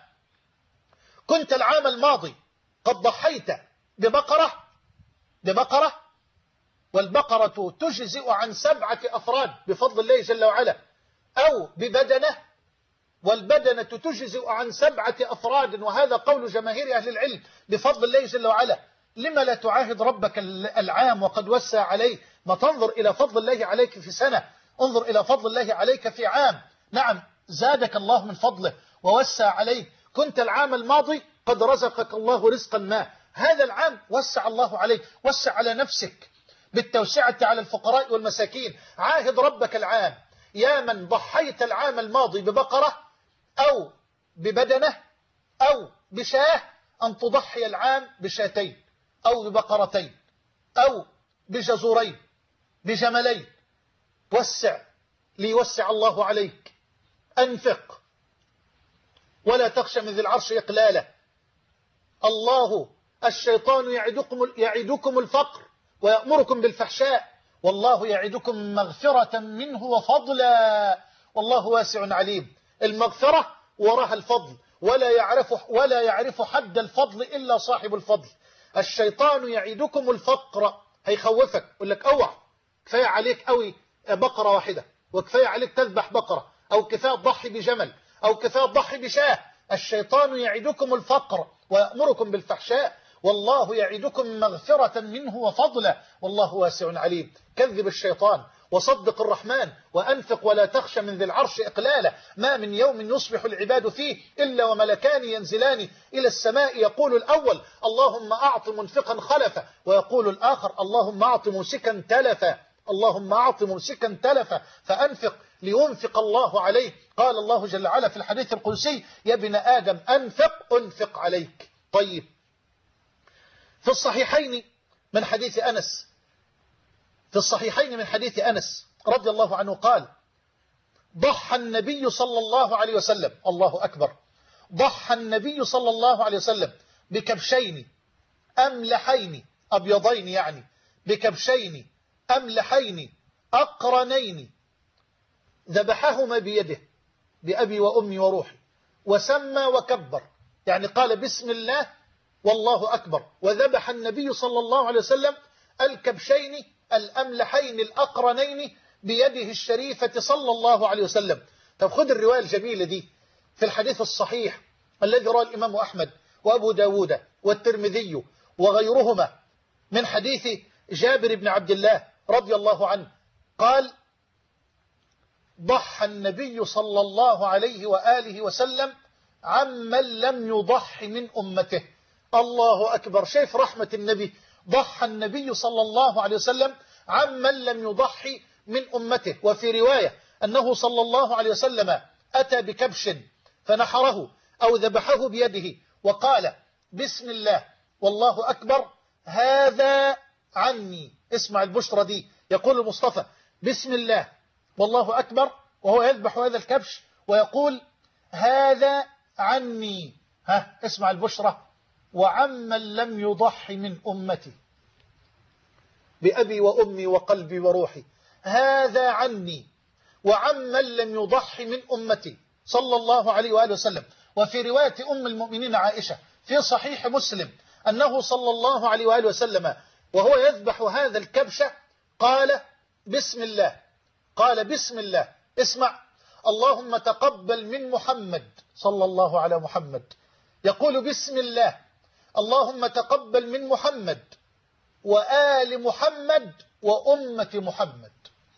كنت العام الماضي قد ضحيت ببقرة ببقرة والبقرة تجزئ عن سبعة أفراد بفضل الله جل وعلا، أو ببدنة والبدنة تجزئ عن سبعة أفراد، وهذا قول جماهير أهل العلم بفضل الله جل وعلا. لما لا تعاهد ربك العام وقد وسع عليه؟ ما تنظر إلى فضل الله عليك في سنة، انظر إلى فضل الله عليك في عام. نعم زادك الله من فضله ووسع عليك. كنت العام الماضي قد رزقك الله رزقا ما، هذا العام وسع الله عليك، وسع على نفسك بالتوسعة على الفقراء والمساكين. عاهد ربك العام يا من ضحيت العام الماضي ببقرة أو ببدنة أو بشاه أن تضحي العام بشاتين أو ببقرتين أو بجزورين بجملين. وسع ليوسع الله عليك. أنفق ولا تخشى من ذي العرش إقلاله. الله الشيطان يعدكم, يعدكم الفقر ويأمركم بالفحشاء، والله يعدكم مغفرة منه وفضلا والله واسع عليم. المغفرة وراها الفضل، ولا يعرف, ولا يعرف حد الفضل إلا صاحب الفضل. الشيطان يعدكم الفقر، هيخوفك يقول لك اوعى كفاية عليك قوي بقرة واحدة، وكفاية عليك تذبح بقرة، أو كفاية تضحي بجمل، أو كفاية تضحي بشاه. الشيطان يعدكم الفقر ويأمركم بالفحشاء، والله يعدكم مغفرة منه وفضلا والله واسع عليم. كذب الشيطان وصدق الرحمن وأنفق ولا تخش من ذي العرش إقلالا. ما من يوم يصبح العباد فيه إلا وملكان ينزلان إلى السماء، يقول الأول اللهم أعط منفقا خلفا، ويقول الآخر اللهم أعط ممسكا تلفا، اللهم أعط ممسكا تلفا فأنفق لينفق الله عليه. قال الله جل وعلا في الحديث القدسي يا ابن آدم أنفق أنفق عليك. طيب، في الصحيحين من حديث أنس في الصحيحين من حديث أنس رضي الله عنه قال ضحى النبي صلى الله عليه وسلم، الله أكبر، ضحى النبي صلى الله عليه وسلم بكبشين أملحين أبيضين، يعني بكبشين أملحين أقرنين ذبحهما بيده بأبي وأمي وروحي، وسمى وكبر، يعني قال بسم الله والله أكبر، وذبح النبي صلى الله عليه وسلم الكبشين الأملحين الأقرنين بيده الشريفة صلى الله عليه وسلم. طب خذ الرواية الجميلة دي في الحديث الصحيح الذي رواه الإمام أحمد وأبو داود والترمذي وغيرهما من حديث جابر بن عبد الله رضي الله عنه قال ضحى النبي صلى الله عليه وآله وسلم عمن لم يضح من أمته. الله أكبر، شايف رحمة النبي، ضحى النبي صلى الله عليه وسلم عمن لم يضحي من أمته. وفي رواية أنه صلى الله عليه وسلم أتى بكبش فنحره أو ذبحه بيده وقال بسم الله والله أكبر هذا عني. اسمع البشرى دي، يقول المصطفى بسم الله والله أكبر وهو يذبح هذا الكبش ويقول هذا عني. ها اسمع البشرى، وعمن لم يضحي من أمتي بأبي وأمي وقلبي وروحي هذا عني، وعمن لم يضحي من أمتي صلى الله عليه وآله وسلم. وفي رواية أم المؤمنين عائشة في صحيح مسلم أنه صلى الله عليه وآله وسلم وهو يذبح هذا الكبش قال بسم الله قال بسم الله اسمع اللهم تقبل من محمد صلى الله على محمد، يقول بسم الله اللهم تقبل من محمد وآل محمد وأمة محمد.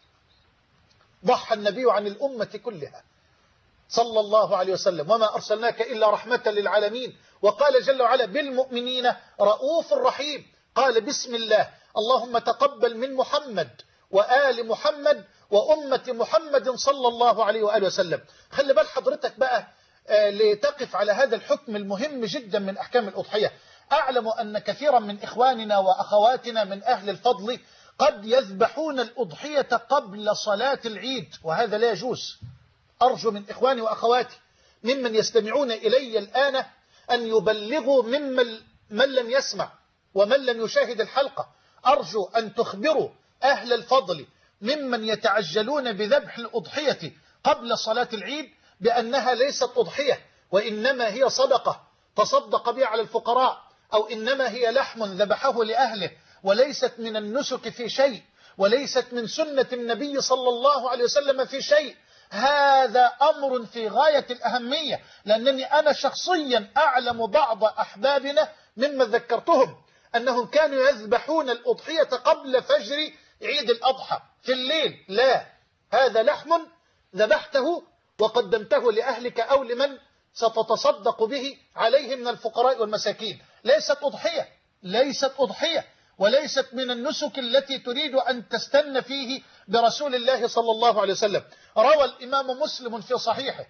ضحى النبي عن الأمة كلها صلى الله عليه وسلم، وما أرسلناك إلا رحمة للعالمين. وقال جل وعلا بالمؤمنين رؤوف رحيم، قال بسم الله اللهم تقبل من محمد وآل محمد وأمة محمد صلى الله عليه وآله وسلم. خلي بال حضرتك بقى لتقف على هذا الحكم المهم جدا من أحكام الأضحية. أعلم أن كثيرا من إخواننا وأخواتنا من أهل الفضل قد يذبحون الأضحية قبل صلاة العيد، وهذا لا يجوز. أرجو من إخواني وأخواتي ممن يستمعون إلي الآن أن يبلغوا ممن من لم يسمع ومن لم يشاهد الحلقة، أرجو أن تخبروا أهل الفضل ممن يتعجلون بذبح الأضحية قبل صلاة العيد بأنها ليست أضحية، وإنما هي صدقة تصدق بها على الفقراء، أو إنما هي لحم ذبحه لأهله، وليست من النسك في شيء، وليست من سنة النبي صلى الله عليه وسلم في شيء. هذا أمر في غاية الأهمية، لأنني أنا شخصيا أعلم بعض أحبابنا مما ذكرتهم أنهم كانوا يذبحون الأضحية قبل فجر عيد الأضحى في الليل. لا، هذا لحم ذبحته وقدمته لأهلك أو لمن ستتصدق به عليه من الفقراء والمساكين. ليست أضحية، ليست أضحية، وليست من النسك التي تريد أن تستن فيه برسول الله صلى الله عليه وسلم. روى الإمام مسلم في صحيحه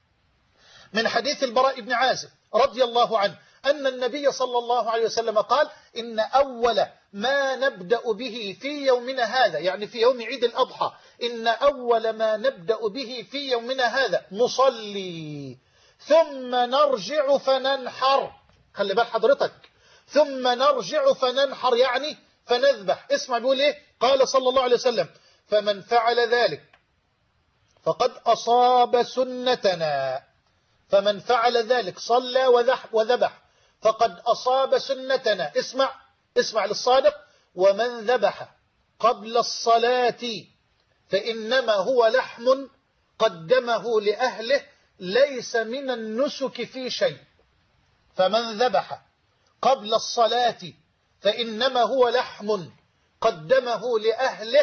من حديث البراء بن عازب رضي الله عنه أن النبي صلى الله عليه وسلم قال إن أول ما نبدأ به في يومنا هذا، يعني في يوم عيد الأضحى، إن أول ما نبدأ به في يومنا هذا نصلي ثم نرجع فننحر. خلي بال حضرتك، ثم نرجع فننحر يعني فنذبح. اسمع بيقول إيه؟ قال صلى الله عليه وسلم فمن فعل ذلك فقد أصاب سنتنا. فمن فعل ذلك صلى وذبح فقد أصاب سنتنا. اسمع اسمع للصادق، ومن ذبح قبل الصلاة فإنما هو لحم قدمه لأهله ليس من النسك في شيء. فمن ذبح قبل الصلاة فإنما هو لحم قدمه لأهله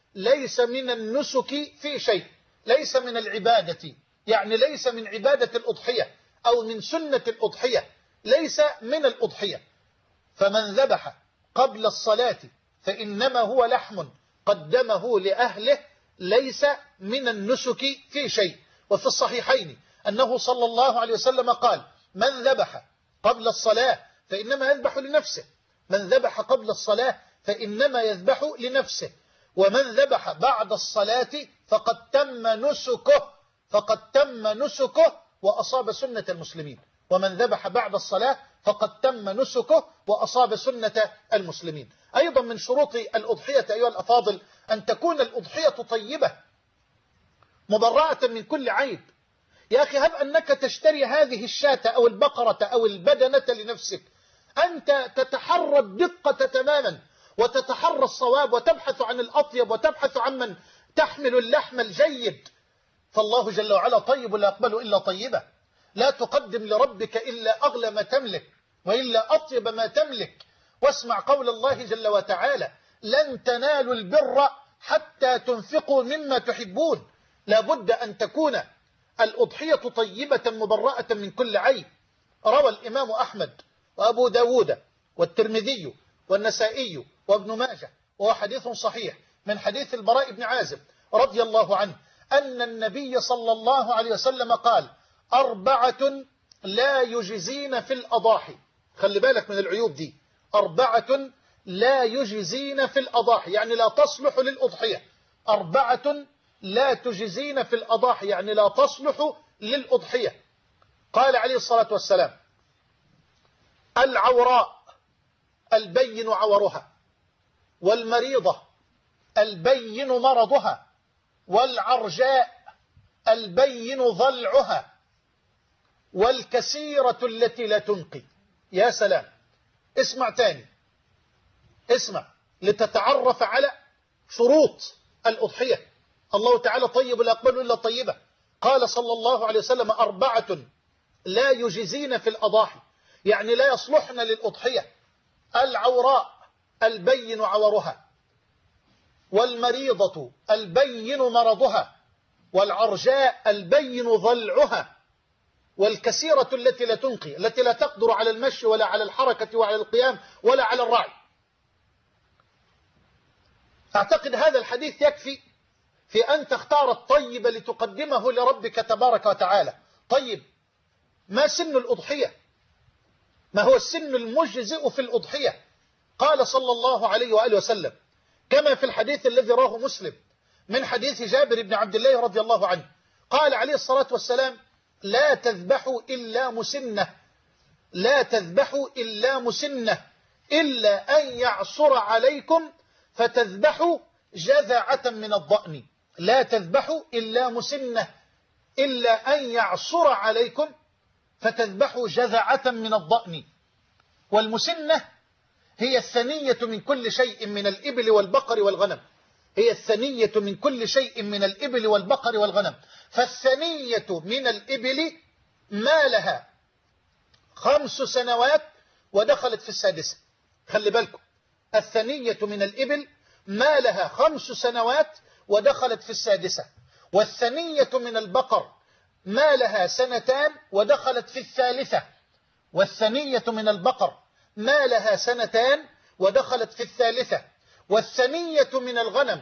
ليس من النسك في شيء، ليس من العبادة، يعني ليس من عبادة الأضحية أو من سنة الأضحية، ليس من الأضحية. فمن ذبح قبل الصلاة فإنما هو لحم قدمه لأهله، ليس من النسك في شيء. وفي الصحيحين أنه صلى الله عليه وسلم قال: من ذبح قبل الصلاة فإنما يذبح لنفسه، من ذبح قبل الصلاة فإنما يذبح لنفسه، ومن ذبح بعد الصلاة فقد تم نسكه، فقد تم نسكه وأصاب سنة المسلمين. ومن ذبح بعد الصلاة فقد تم نسكه وأصاب سنة المسلمين. أيضا من شروط الأضحية أيها الأفاضل أن تكون الأضحية طيبة مبرأة من كل عيب. يا أخي، هب أنك تشتري هذه الشاة أو البقرة أو البدنة لنفسك، أنت تتحرى الدقة تماما وتتحرى الصواب وتبحث عن الأطيب وتبحث عن من تحمل اللحم الجيد. فالله جل وعلا طيب لا يقبل إلا طيبة. لا تقدم لربك إلا أغلى ما تملك وإلا أطيب ما تملك. واسمع قول الله جل وتعالى: لن تنالوا البر حتى تنفقوا مما تحبون. لا بد أن تكون الأضحية طيبة مبرأة من كل عيب. روى الإمام أحمد وأبو داود والترمذي والنسائي وابن ماجه، وهو حديث صحيح من حديث البراء بن عازب رضي الله عنه أن النبي صلى الله عليه وسلم قال: أربعة لا يجزين في الأضاحي. خلي بالك من العيوب دي. أربعة لا يجزين في الأضاحي يعني لا تصلح للأضحية. أربعة لا تجزين في الأضاحي يعني لا تصلح للأضحية. قال عليه الصلاة والسلام: العوراء البين عورها، والمريضة البين مرضها، والعرجاء البين ضلعها، والكسيرة التي لا تنقي. يا سلام، اسمع تاني، اسمع لتتعرف على شروط الأضحية. الله تعالى طيب لا يقبل إلا طيبة. قال صلى الله عليه وسلم: أربعة لا يجزين في الأضاحي يعني لا يصلحن للأضحية: العوراء البين عورها، والمريضة البين مرضها، والعرجاء البين ضلعها، والكسيرة التي لا تنقي التي لا تقدر على المشي ولا على الحركة وعلى القيام ولا على الرعي. أعتقد هذا الحديث يكفي في أن تختار الطيب لتقدمه لربك تبارك وتعالى. طيب، ما سن الأضحية؟ ما هو السن المجزئ في الأضحية؟ قال صلى الله عليه وآله وسلم كما في الحديث الذي رواه مسلم من حديث جابر بن عبد الله رضي الله عنه، قال عليه الصلاة والسلام: لا تذبحوا إلا مسنة، لا تذبحوا إلا مسنة إلا أن يعصر عليكم فتذبحوا جذعة من الضأن. لا تذبحوا إلا مسنة إلا أن يعصر عليكم فتذبحوا جذعة من الضأن. والمسنة هي الثنية من كل شيء من الإبل والبقر والغنم، هي الثنية من كل شيء من الإبل والبقر والغنم. فالثنية من الإبل ما لها خمس سنوات ودخلت في السادسة. خلي بالكم، الثنية من الإبل ما لها خمس سنوات ودخلت في السادسة. والثنية من البقر ما لها سنتان ودخلت في الثالثة. والثنية من البقر ما لها سنتان ودخلت في الثالثة. والثنية من الغنم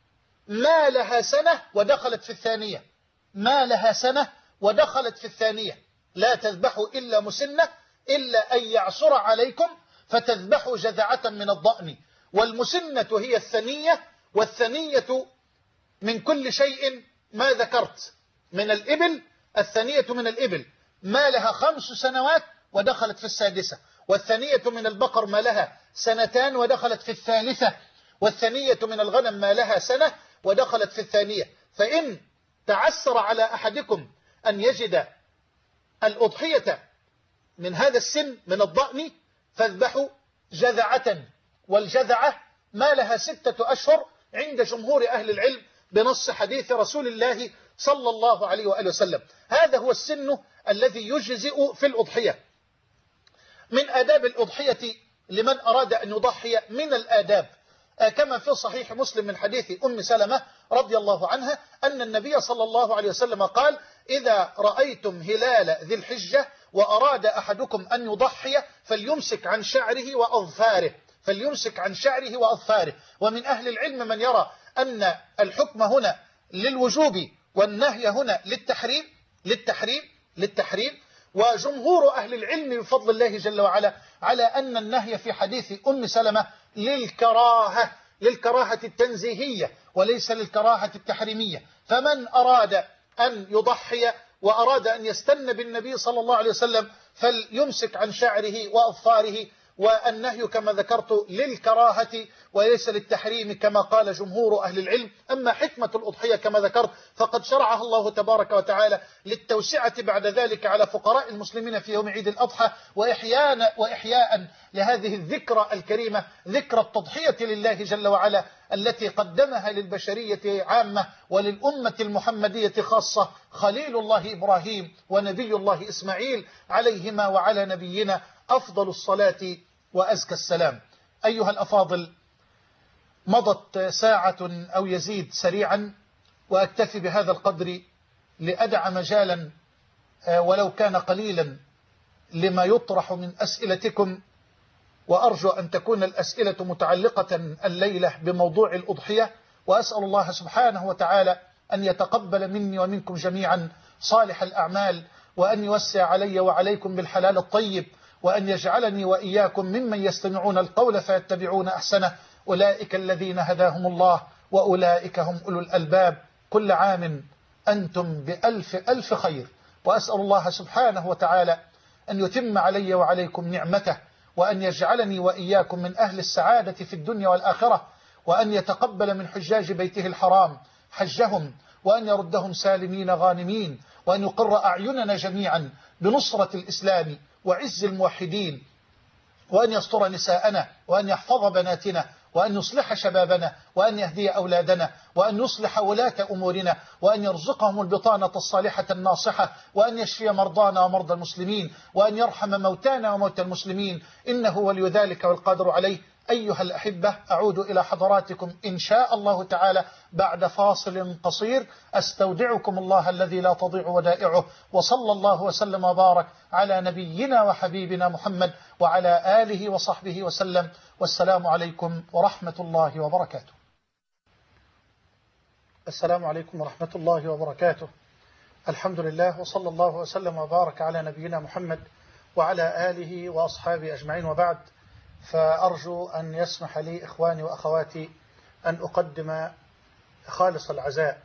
ما لها سنة ودخلت في الثانية. ما لها سنة ودخلت في الثانية. لا تذبحوا إلا مسنة إلا أن يعصر عليكم فتذبحوا جذعة من الضأن. والمسنة هي الثنية، والثنية من كل شيء ما ذكرت من الإبل. الثنية من الإبل ما لها خمس سنوات ودخلت في السادسة. والثنية من البقر ما لها سنتان ودخلت في الثالثة. والثنية من الغنم ما لها سنة ودخلت في الثانية. فإن تعسر على أحدكم أن يجد الأضحية من هذا السن من الضأن فاذبحوا جذعة. والجذعة ما لها ستة أشهر عند جمهور أهل العلم بنص حديث رسول الله صلى الله عليه وآله وسلم. هذا هو السن الذي يجزئ في الأضحية. من آداب الأضحية لمن أراد أن يضحي من الآداب كما في صحيح مسلم من حديث أم سلمة رضي الله عنها أن النبي صلى الله عليه وسلم قال: إذا رأيتم هلال ذي الحجة وأراد أحدكم أن يضحي فليمسك عن شعره وأظفاره فليمسك عن شعره وأظفاره. ومن أهل العلم من يرى أن الحكم هنا للوجوب والنهي هنا للتحريم للتحريم للتحريم وجمهور أهل العلم بفضل الله جل وعلا على أن النهي في حديث أم سلمة للكراهة للكراهة التنزيهية وليس للكراهة التحريمية. فمن أراد أن يضحي وأراد أن يستن بالنبي صلى الله عليه وسلم فليمسك عن شعره وأظفاره، والنهي كما ذكرت للكراهة وليس للتحريم كما قال جمهور أهل العلم. أما حكمة الأضحية كما ذكرت فقد شرعها الله تبارك وتعالى للتوسعة بعد ذلك على فقراء المسلمين في يوم عيد الأضحى، وإحياء وإحياء لهذه الذكرى الكريمة، ذكرى التضحية لله جل وعلا التي قدمها للبشرية عامة وللأمة المحمدية خاصة خليل الله إبراهيم ونبي الله إسماعيل عليهما وعلى نبينا أفضل الصلاة وأزكى السلام. أيها الأفاضل، مضت ساعة أو يزيد سريعا، وأكتفي بهذا القدر لأدع مجالا ولو كان قليلا لما يطرح من أسئلتكم، وأرجو أن تكون الأسئلة متعلقة الليلة بموضوع الأضحية. وأسأل الله سبحانه وتعالى أن يتقبل مني ومنكم جميعا صالح الأعمال، وأن يوسع علي وعليكم بالحلال الطيب، وأن يجعلني وإياكم ممن يستمعون القول فيتبعون أحسنه. أولئك الذين هداهم الله وأولئك هم أولو الألباب. كل عام أنتم بألف ألف خير، وأسأل الله سبحانه وتعالى أن يتم علي وعليكم نعمته، وأن يجعلني وإياكم من أهل السعادة في الدنيا والآخرة، وأن يتقبل من حجاج بيته الحرام حجهم، وأن يردهم سالمين غانمين، وأن يقر أعيننا جميعا بنصرة الإسلام وعز الموحدين، وأن يستر نساءنا، وأن يحفظ بناتنا، وأن يصلح شبابنا، وأن يهدي أولادنا، وأن يصلح ولاة أمورنا، وأن يرزقهم البطانة الصالحة الناصحة، وأن يشفي مرضانا ومرضى المسلمين، وأن يرحم موتانا وموتى المسلمين، إنه ولي ذلك والقادر عليه. أيها الأحبة، أعود إلى حضراتكم إن شاء الله تعالى بعد فاصل قصير. أستودعكم الله الذي لا تضيع ودائعه، وصلى الله وسلم وبارك على نبينا وحبيبنا محمد وعلى آله وصحبه وسلم، والسلام عليكم ورحمة الله وبركاته. السلام عليكم ورحمة الله وبركاته. الحمد لله، وصلى الله وسلم وبارك على نبينا محمد وعلى آله وأصحابه أجمعين، وبعد، فأرجو أن يسمح لي إخواني وأخواتي أن أقدم خالص العزاء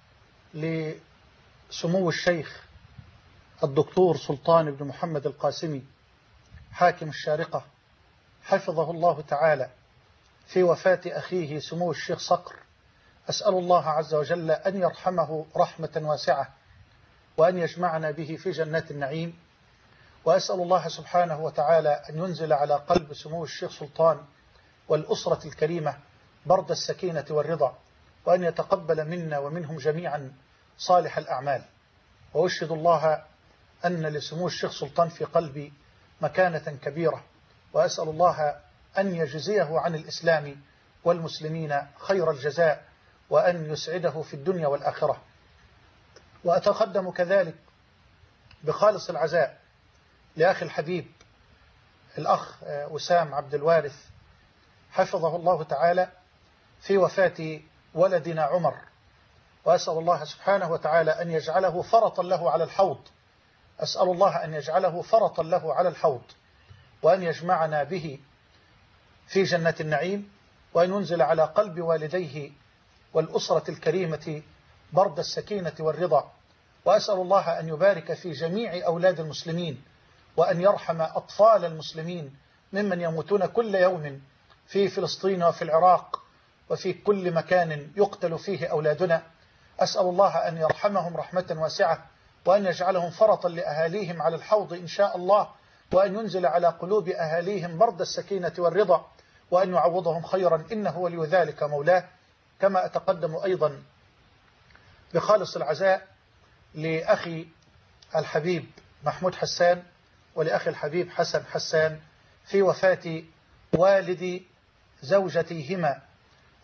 لسمو الشيخ الدكتور سلطان بن محمد القاسمي حاكم الشارقة، حفظه الله تعالى، في وفاة أخيه سمو الشيخ صقر. أسأل الله عز وجل أن يرحمه رحمة واسعة، وأن يجمعنا به في جنات النعيم. وأسأل الله سبحانه وتعالى أن ينزل على قلب سمو الشيخ سلطان والأسرة الكريمة برد السكينة والرضا، وأن يتقبل منا ومنهم جميعا صالح الأعمال. وأشهد الله أن لسمو الشيخ سلطان في قلبي مكانة كبيرة، وأسأل الله أن يجزيه عن الإسلام والمسلمين خير الجزاء، وأن يسعده في الدنيا والآخرة. وأتقدم كذلك بخالص العزاء لأخي الحبيب الأخ وسام عبد الوارث، حفظه الله تعالى، في وفاة ولدنا عمر. وأسأل الله سبحانه وتعالى أن يجعله فرطا له على الحوض، أسأل الله أن يجعله فرطا له على الحوض، وأن يجمعنا به في جنة النعيم، وأن ينزل على قلب والديه والأسرة الكريمة برد السكينة والرضا. وأسأل الله أن يبارك في جميع أولاد المسلمين، وأن يرحم أطفال المسلمين ممن يموتون كل يوم في فلسطين وفي العراق وفي كل مكان يقتل فيه أولادنا. أسأل الله أن يرحمهم رحمة واسعة، وأن يجعلهم فرطا لأهاليهم على الحوض إن شاء الله، وأن ينزل على قلوب أهاليهم برد السكينة والرضا، وأن يعوضهم خيرا إنه ولي ذلك مولاه. كما أتقدم أيضا بخالص العزاء لأخي الحبيب محمود حسان، ولأخي الحبيب حسن حسان، في وفاة والد زوجتيهما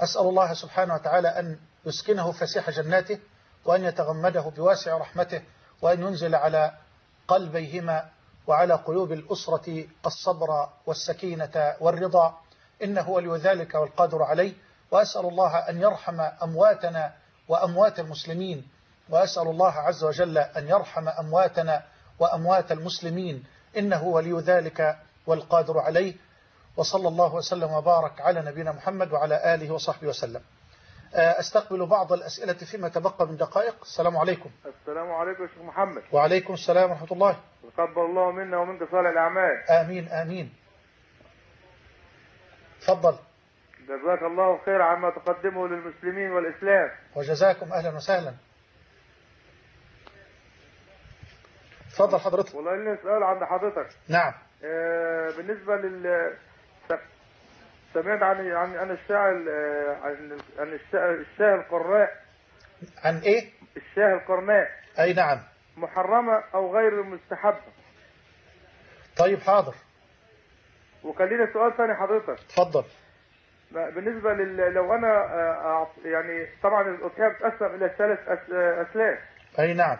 أسأل الله سبحانه وتعالى أن يسكنه فسيح جناته، وأن يتغمده بواسع رحمته، وأن ينزل على قلبيهما وعلى قلوب الأسرة الصبر والسكينة والرضا، إنه ولي ذلك والقادر عليه. وأسأل الله أن يرحم أمواتنا وأموات المسلمين، وأسأل الله عز وجل أن يرحم أمواتنا وأموات المسلمين، إنه ولي ذلك والقادر عليه. وصلى الله وسلم وبارك على نبينا محمد وعلى آله وصحبه وسلم. أستقبل بعض الأسئلة فيما تبقى من دقائق. السلام عليكم. السلام عليكم يا شيخ محمد. وعليكم السلام ورحمة الله. تقبل الله منا ومنك صالح الأعمال. آمين آمين. تفضل. جزاك الله خير عما تقدمه للمسلمين والإسلام. وجزاكم أهلا وسهلا. تفضل حضرتك. والله لنا سؤال عند حضرتك. نعم. آه بالنسبة لل سمعت عن عن عن الشاعر عن عن الشاه القرناء. عن ايه؟ الشاه القرناء. اي نعم. محرمة او غير مستحبة. طيب حاضر. وكان لنا سؤال ثاني حضرتك. تفضل. بالنسبة لل لو انا يعني طبعا الأضحية بتقسم الى ثلاث اسلاف. اي نعم.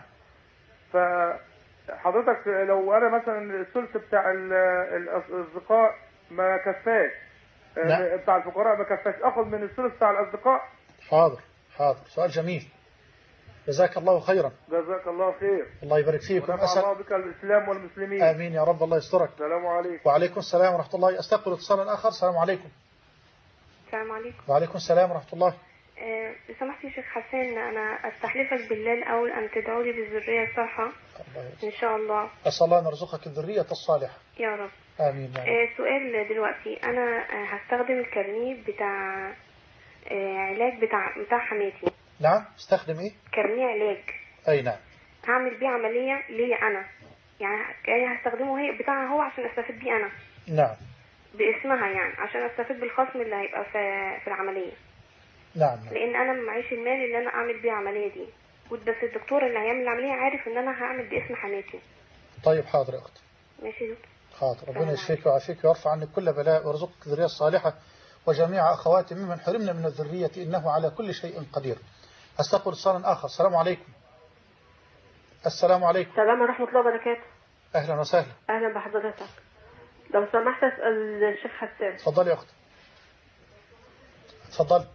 فحضرتك لو انا مثلا الثلث بتاع الاصدقاء ما كفاش، نعم. بتاع الفقراء ما كفاش، اخذ من الثلث بتاع الاصدقاء. حاضر حاضر. سؤال جميل. جزاك الله خيرا. جزاك الله خير. الله يبارك فيك. ونفع الله بك الاسلام والمسلمين. امين يا رب. الله يسترك. السلام عليكم. وعليكم السلام ورحمه الله. استقبل اتصالا اخر. السلام عليكم. السلام عليكم. وعليكم السلام ورحمه الله. أه سمحت يا شيخ حسين، انا استحلفك بالله الاول ان تدعو لي بالذريه الصالحه ان شاء الله. اسال الله ان يرزقك الذريه الصالحه يا رب. امين يا رب. أه سؤال دلوقتي، انا هستخدم الكارنيه بتاع أه علاج بتاع بتاع حماتي. نعم. استخدم ايه؟ كارنيه علاج. اي نعم. هعمل بيه عمليه ليا انا، يعني هستخدمه هي بتاعها هو عشان استفيد بيه انا. نعم. باسمها يعني عشان استفيد بالخصم اللي هيبقى في في العمليه. نعم, نعم. لان انا معيش المال اللي انا اعمل بيه العمليه دي، بس الدكتور اللي هيعمل العمليه عارف ان انا هعمل باسم حماتي. طيب حاضر يا اختي. ماشي يا دكتور. حاضر. ربنا يشفيك ويعافيك ويرفع عنك كل بلاء ويرزقك الذريه الصالحه وجميع اخواتي ممن حرمنا من الذريه، انه على كل شيء قدير. استقبل اتصالا اخر. السلام عليكم. السلام عليكم. السلام ورحمه الله وبركاته. اهلا وسهلا. اهلا بحضرتك. لو سمحت اسال الشيخ حسان. اتفضلي يا اختي. اتفضلي.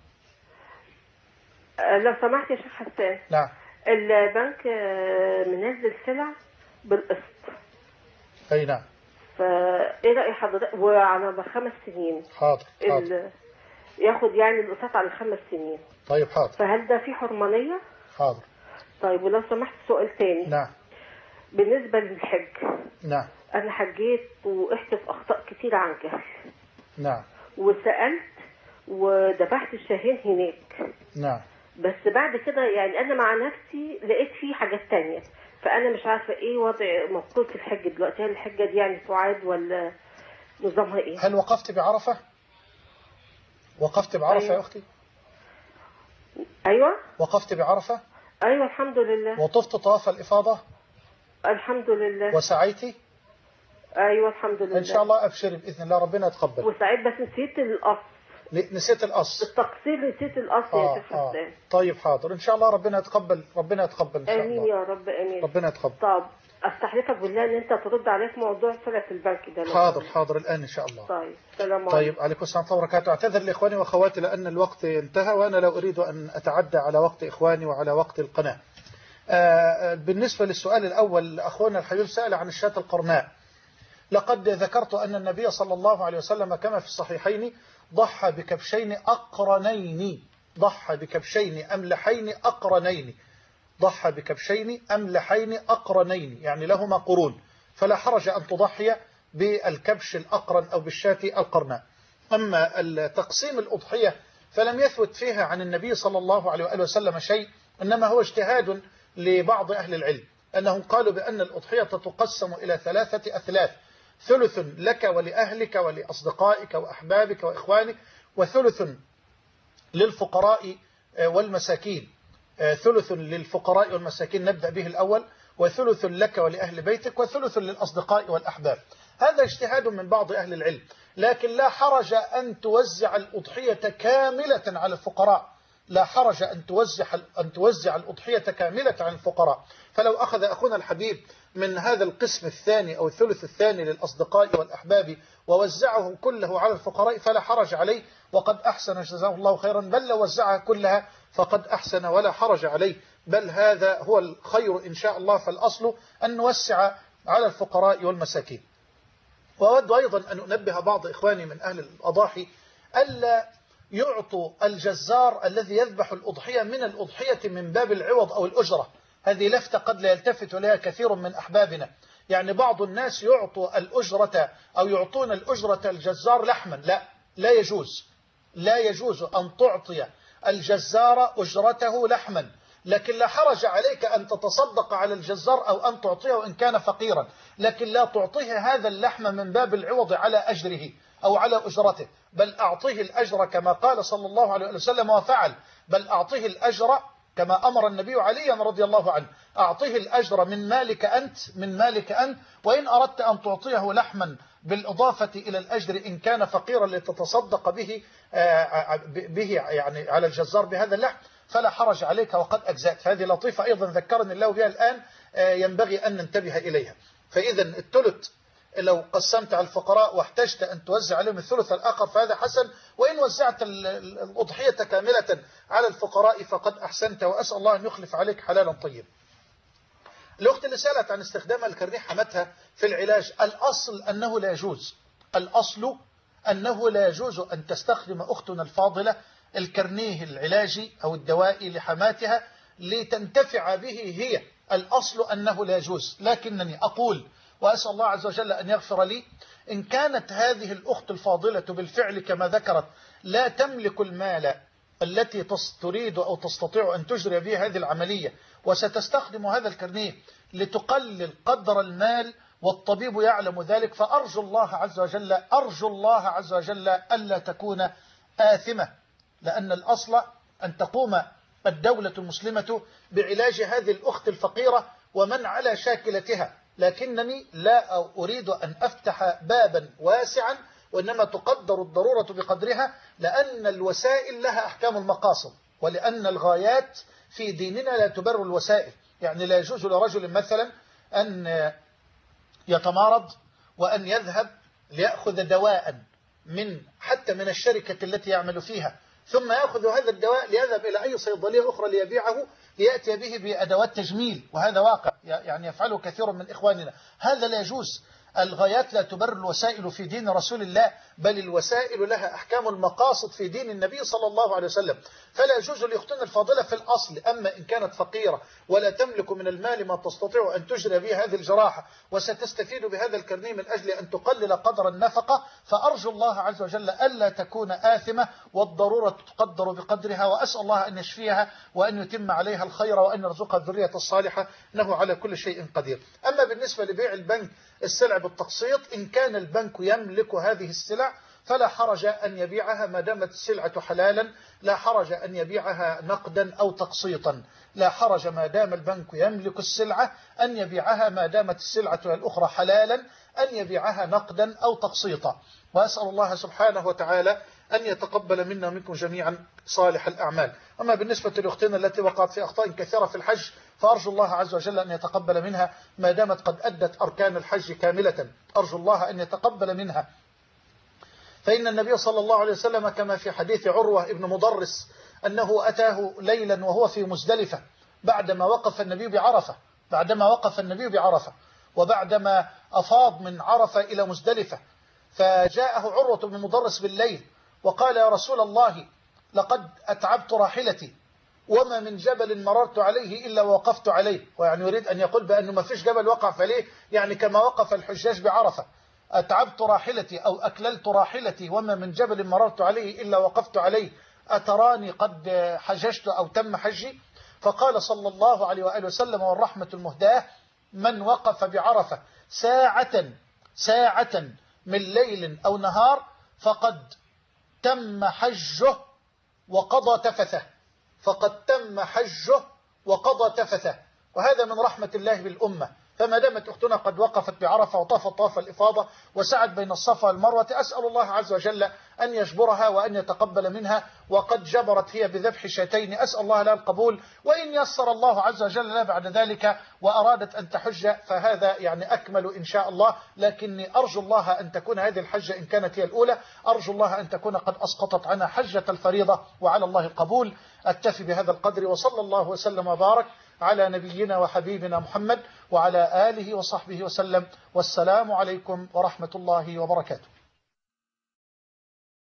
لو سمحت يا شيخ حسان. نعم. البنك منزل سلع بالقسط. اي نعم. فايه راي حضرتك؟ وعلى خمس سنين. حاضر حاضر. ياخد يعني القسط على خمس سنين. طيب حاضر. فهل ده فيه حرمانيه؟ حاضر. طيب ولو سمحت سؤال تاني. نعم. بالنسبه للحج. نعم. انا حجيت وقعت في اخطاء كتير عن جهل. نعم. وسالت وذبحت الشاهين هناك. نعم. بس بعد كده يعني انا مع نفسي لقيت فيه حاجات تانية، فانا مش عارفه ايه وضع موقف الحج دلوقتي. هل الحجه دي يعني تعاد ولا نظامها ايه؟ هل وقفت بعرفه؟ وقفت بعرفه أيوة. يا اختي؟ ايوه. وقفت بعرفه؟ ايوه الحمد لله. وطفت طواف الافاضه؟ الحمد لله. وسعيتي؟ ايوه الحمد لله. ان شاء الله. ابشري باذن الله ربنا يتقبل. وسعيد بس نسيت الاصل. نسيت الأصل. التقصير نسيت الأصل آه يا شيخ حسان. آه. طيب حاضر إن شاء الله ربنا يتقبل. ربنا يتقبل إن شاء الله. آمين يا رب آمين. ربنا يتقبل. طب أستحلفك بالله إن أنت ترد عليه في موضوع سلة البنك ده. حاضر حاضر الآن إن شاء الله. طيب السلام عليكم. طيب عليكم السلام ورحمة الله وبركاته. أعتذر لإخواني وأخواتي لأن الوقت انتهى، وأنا لا أريد أن أتعدى على وقت إخواني وعلى وقت القناة. آه بالنسبة للسؤال الأول أخونا الحبيب سأل عن الشاة القرناء. لقد ذكرت أن النبي صلى الله عليه وسلم كما في الصحيحين ضحى بكبشين أقرنين. ضحى بكبشين أملحين أقرنين. ضحى بكبشين أملحين أقرنين يعني لهما قرون، فلا حرج أن تضحي بالكبش الأقرن أو بالشاة القرناء. أما تقسيم الأضحية فلم يثبت فيها عن النبي صلى الله عليه وآله وسلم شيء، إنما هو اجتهاد لبعض أهل العلم أنهم قالوا بأن الأضحية تقسم إلى ثلاثة أثلاث: ثلث لك ولأهلك ولأصدقائك وأحبابك وإخوانك، وثلث للفقراء والمساكين. ثلث للفقراء والمساكين نبدأ به الأول، وثلث لك ولأهل بيتك، وثلث للأصدقاء والأحباب. هذا اجتهاد من بعض أهل العلم، لكن لا حرج أن توزع الأضحية كاملة على الفقراء، لا حرج أن توزع أن توزع الأضحية كاملة على الفقراء. فلو أخذ أخونا الحبيب من هذا القسم الثاني أو الثلث الثاني للأصدقاء والأحباب ووزعه كله على الفقراء فلا حرج عليه، وقد أحسن جزاه الله خيرا، بل لو وزعها كلها فقد أحسن ولا حرج عليه، بل هذا هو الخير إن شاء الله. فالأصل أن نوسع على الفقراء والمساكين. وأود أيضا أن أنبه بعض إخواني من أهل الأضاحي ألا يعطوا الجزار الذي يذبح الأضحية من الأضحية من باب العوض أو الأجرة. هذه لفتة قد لا يلتفت إليها كثير من أحبابنا. يعني بعض الناس يعطوا الأجرة أو يعطون الأجرة الجزار لحما. لا لا يجوز لا يجوز أن تعطي الجزار أجرته لحما، لكن لا حرج عليك أن تتصدق على الجزار أو أن تعطيه إن كان فقيرا، لكن لا تعطيه هذا اللحم من باب العوض على أجره أو على أجرته، بل أعطيه الأجر كما قال صلى الله عليه وسلم وفعل، بل أعطيه الأجر كما أمر النبي عليا رضي الله عنه، أعطيه الأجر من مالك أنت من مالك أنت وإن أردت أن تعطيه لحما بالإضافة إلى الأجر إن كان فقيرا لتتصدق به به يعني على الجزار بهذا اللحم فلا حرج عليك وقد أجزأت. هذه لطيفة أيضا ذكرني الله بها الآن ينبغي أن ننتبه إليها. فإذا الثلث لو قسمت على الفقراء واحتجت أن توزع عليهم الثلث الآخر فهذا حسن، وإن وزعت الأضحية كاملة على الفقراء فقد أحسنت، وأسأل الله أن يخلف عليك حلالا طيب. الأخت اللي سألت عن استخدام الكرنيه حمتها في العلاج، الأصل أنه لا يجوز، الأصل أنه لا يجوز أن تستخدم أختنا الفاضلة الكرنيه العلاجي أو الدوائي لحماتها لتنتفع به هي، الأصل أنه لا يجوز. لكنني أقول وأسأل الله عز وجل أن يغفر لي، إن كانت هذه الأخت الفاضلة بالفعل كما ذكرت لا تملك المال التي تريد أو تستطيع أن تجري به هذه العملية وستستخدم هذا الكرنيه لتقلل قدر المال والطبيب يعلم ذلك، فأرجو الله عز وجل أرجو الله عز وجل ألا تكون آثمة، لأن الأصل أن تقوم الدولة المسلمة بعلاج هذه الأخت الفقيرة ومن على شاكلتها. لكنني لا أريد أن أفتح بابا واسعا، وإنما تقدر الضرورة بقدرها، لأن الوسائل لها أحكام المقاصد، ولأن الغايات في ديننا لا تبرر الوسائل. يعني لا يجوز لرجل مثلا أن يتمارض وأن يذهب ليأخذ دواء من حتى من الشركة التي يعمل فيها، ثم يأخذ هذا الدواء ليذهب إلى أي صيدلية أخرى ليبيعه ليأتي به بأدوات تجميل، وهذا واقع يعني يفعله كثير من إخواننا. هذا لا يجوز. الغايات لا تبرر الوسائل في دين رسول الله، بل الوسائل لها أحكام المقاصد في دين النبي صلى الله عليه وسلم. فلا يجوز لأختنا الفاضلة في الأصل، أما إن كانت فقيرة ولا تملك من المال ما تستطيع أن تجري به هذه الجراحة وستستفيد بهذا الكرنيه من أجل أن تقلل قدر النفقة، فأرجو الله عز وجل ألا تكون آثمة، والضرورة تقدر بقدرها، وأسأل الله أن يشفيها وأن يتم عليها الخير وأن يرزقها الذرية الصالحة، إنه على كل شيء قدير. أما بالنسبة لبيع البنك السلع بالتقسيط، إن كان البنك يملك هذه السلع فلا حرج أن يبيعها ما دامت السلعة حلالا، لا حرج أن يبيعها نقدا أو تقسيطا، لا حرج ما دام البنك يملك السلعة أن يبيعها ما دامت السلعة الأخرى حلالا أن يبيعها نقدا أو تقسيطا. وأسأل الله سبحانه وتعالى أن يتقبل منا ومنكم جميعا صالح الأعمال. أما بالنسبة لأختنا التي وقعت في أخطاء كثيرة في الحج، فأرجو الله عز وجل أن يتقبل منها ما دامت قد أدت أركان الحج كاملة، أرجو الله أن يتقبل منها. فإن النبي صلى الله عليه وسلم كما في حديث عروة ابن مضرس أنه أتاه ليلا وهو في مزدلفة بعدما وقف النبي بعرفة بعدما وقف النبي بعرفة وبعدما أفاض من عرفة إلى مزدلفة، فجاءه عروة بن مضرس بالليل وقال: يا رسول الله، لقد أتعبت راحلتي وما من جبل مررت عليه إلا ووقفت عليه. ويعني يريد أن يقول بأنه ما فيش جبل وقف عليه، يعني كما وقف الحجاج بعرفة. أتعبت راحلتي أو أكللت راحلتي وما من جبل مررت عليه إلا وقفت عليه، أتراني قد حججت أو تم حجي؟ فقال صلى الله عليه وآله وسلم والرحمة المهداة: من وقف بعرفة ساعة ساعة من ليل أو نهار فقد تم حجه وقضى تفثه فقد تم حجه وقضى تفثه. وهذا من رحمة الله بالأمة، فما دامت أختنا قد وقفت بعرفة وطافت طواف الإفاضة وسعت بين الصفا والمروة، أسأل الله عز وجل أن يجبرها وأن يتقبل منها، وقد جبرت هي بذبح شاتين، أسأل الله لها القبول. وإن يسر الله عز وجل لها بعد ذلك وأرادت أن تحج فهذا يعني أكمل إن شاء الله، لكني أرجو الله أن تكون هذه الحجة إن كانت هي الأولى، أرجو الله أن تكون قد أسقطت عنها حجة الفريضة وعلى الله القبول. أكتفي بهذا القدر، وصلى الله وسلم وبارك على نبينا وحبيبنا محمد وعلى آله وصحبه وسلم، والسلام عليكم ورحمة الله وبركاته.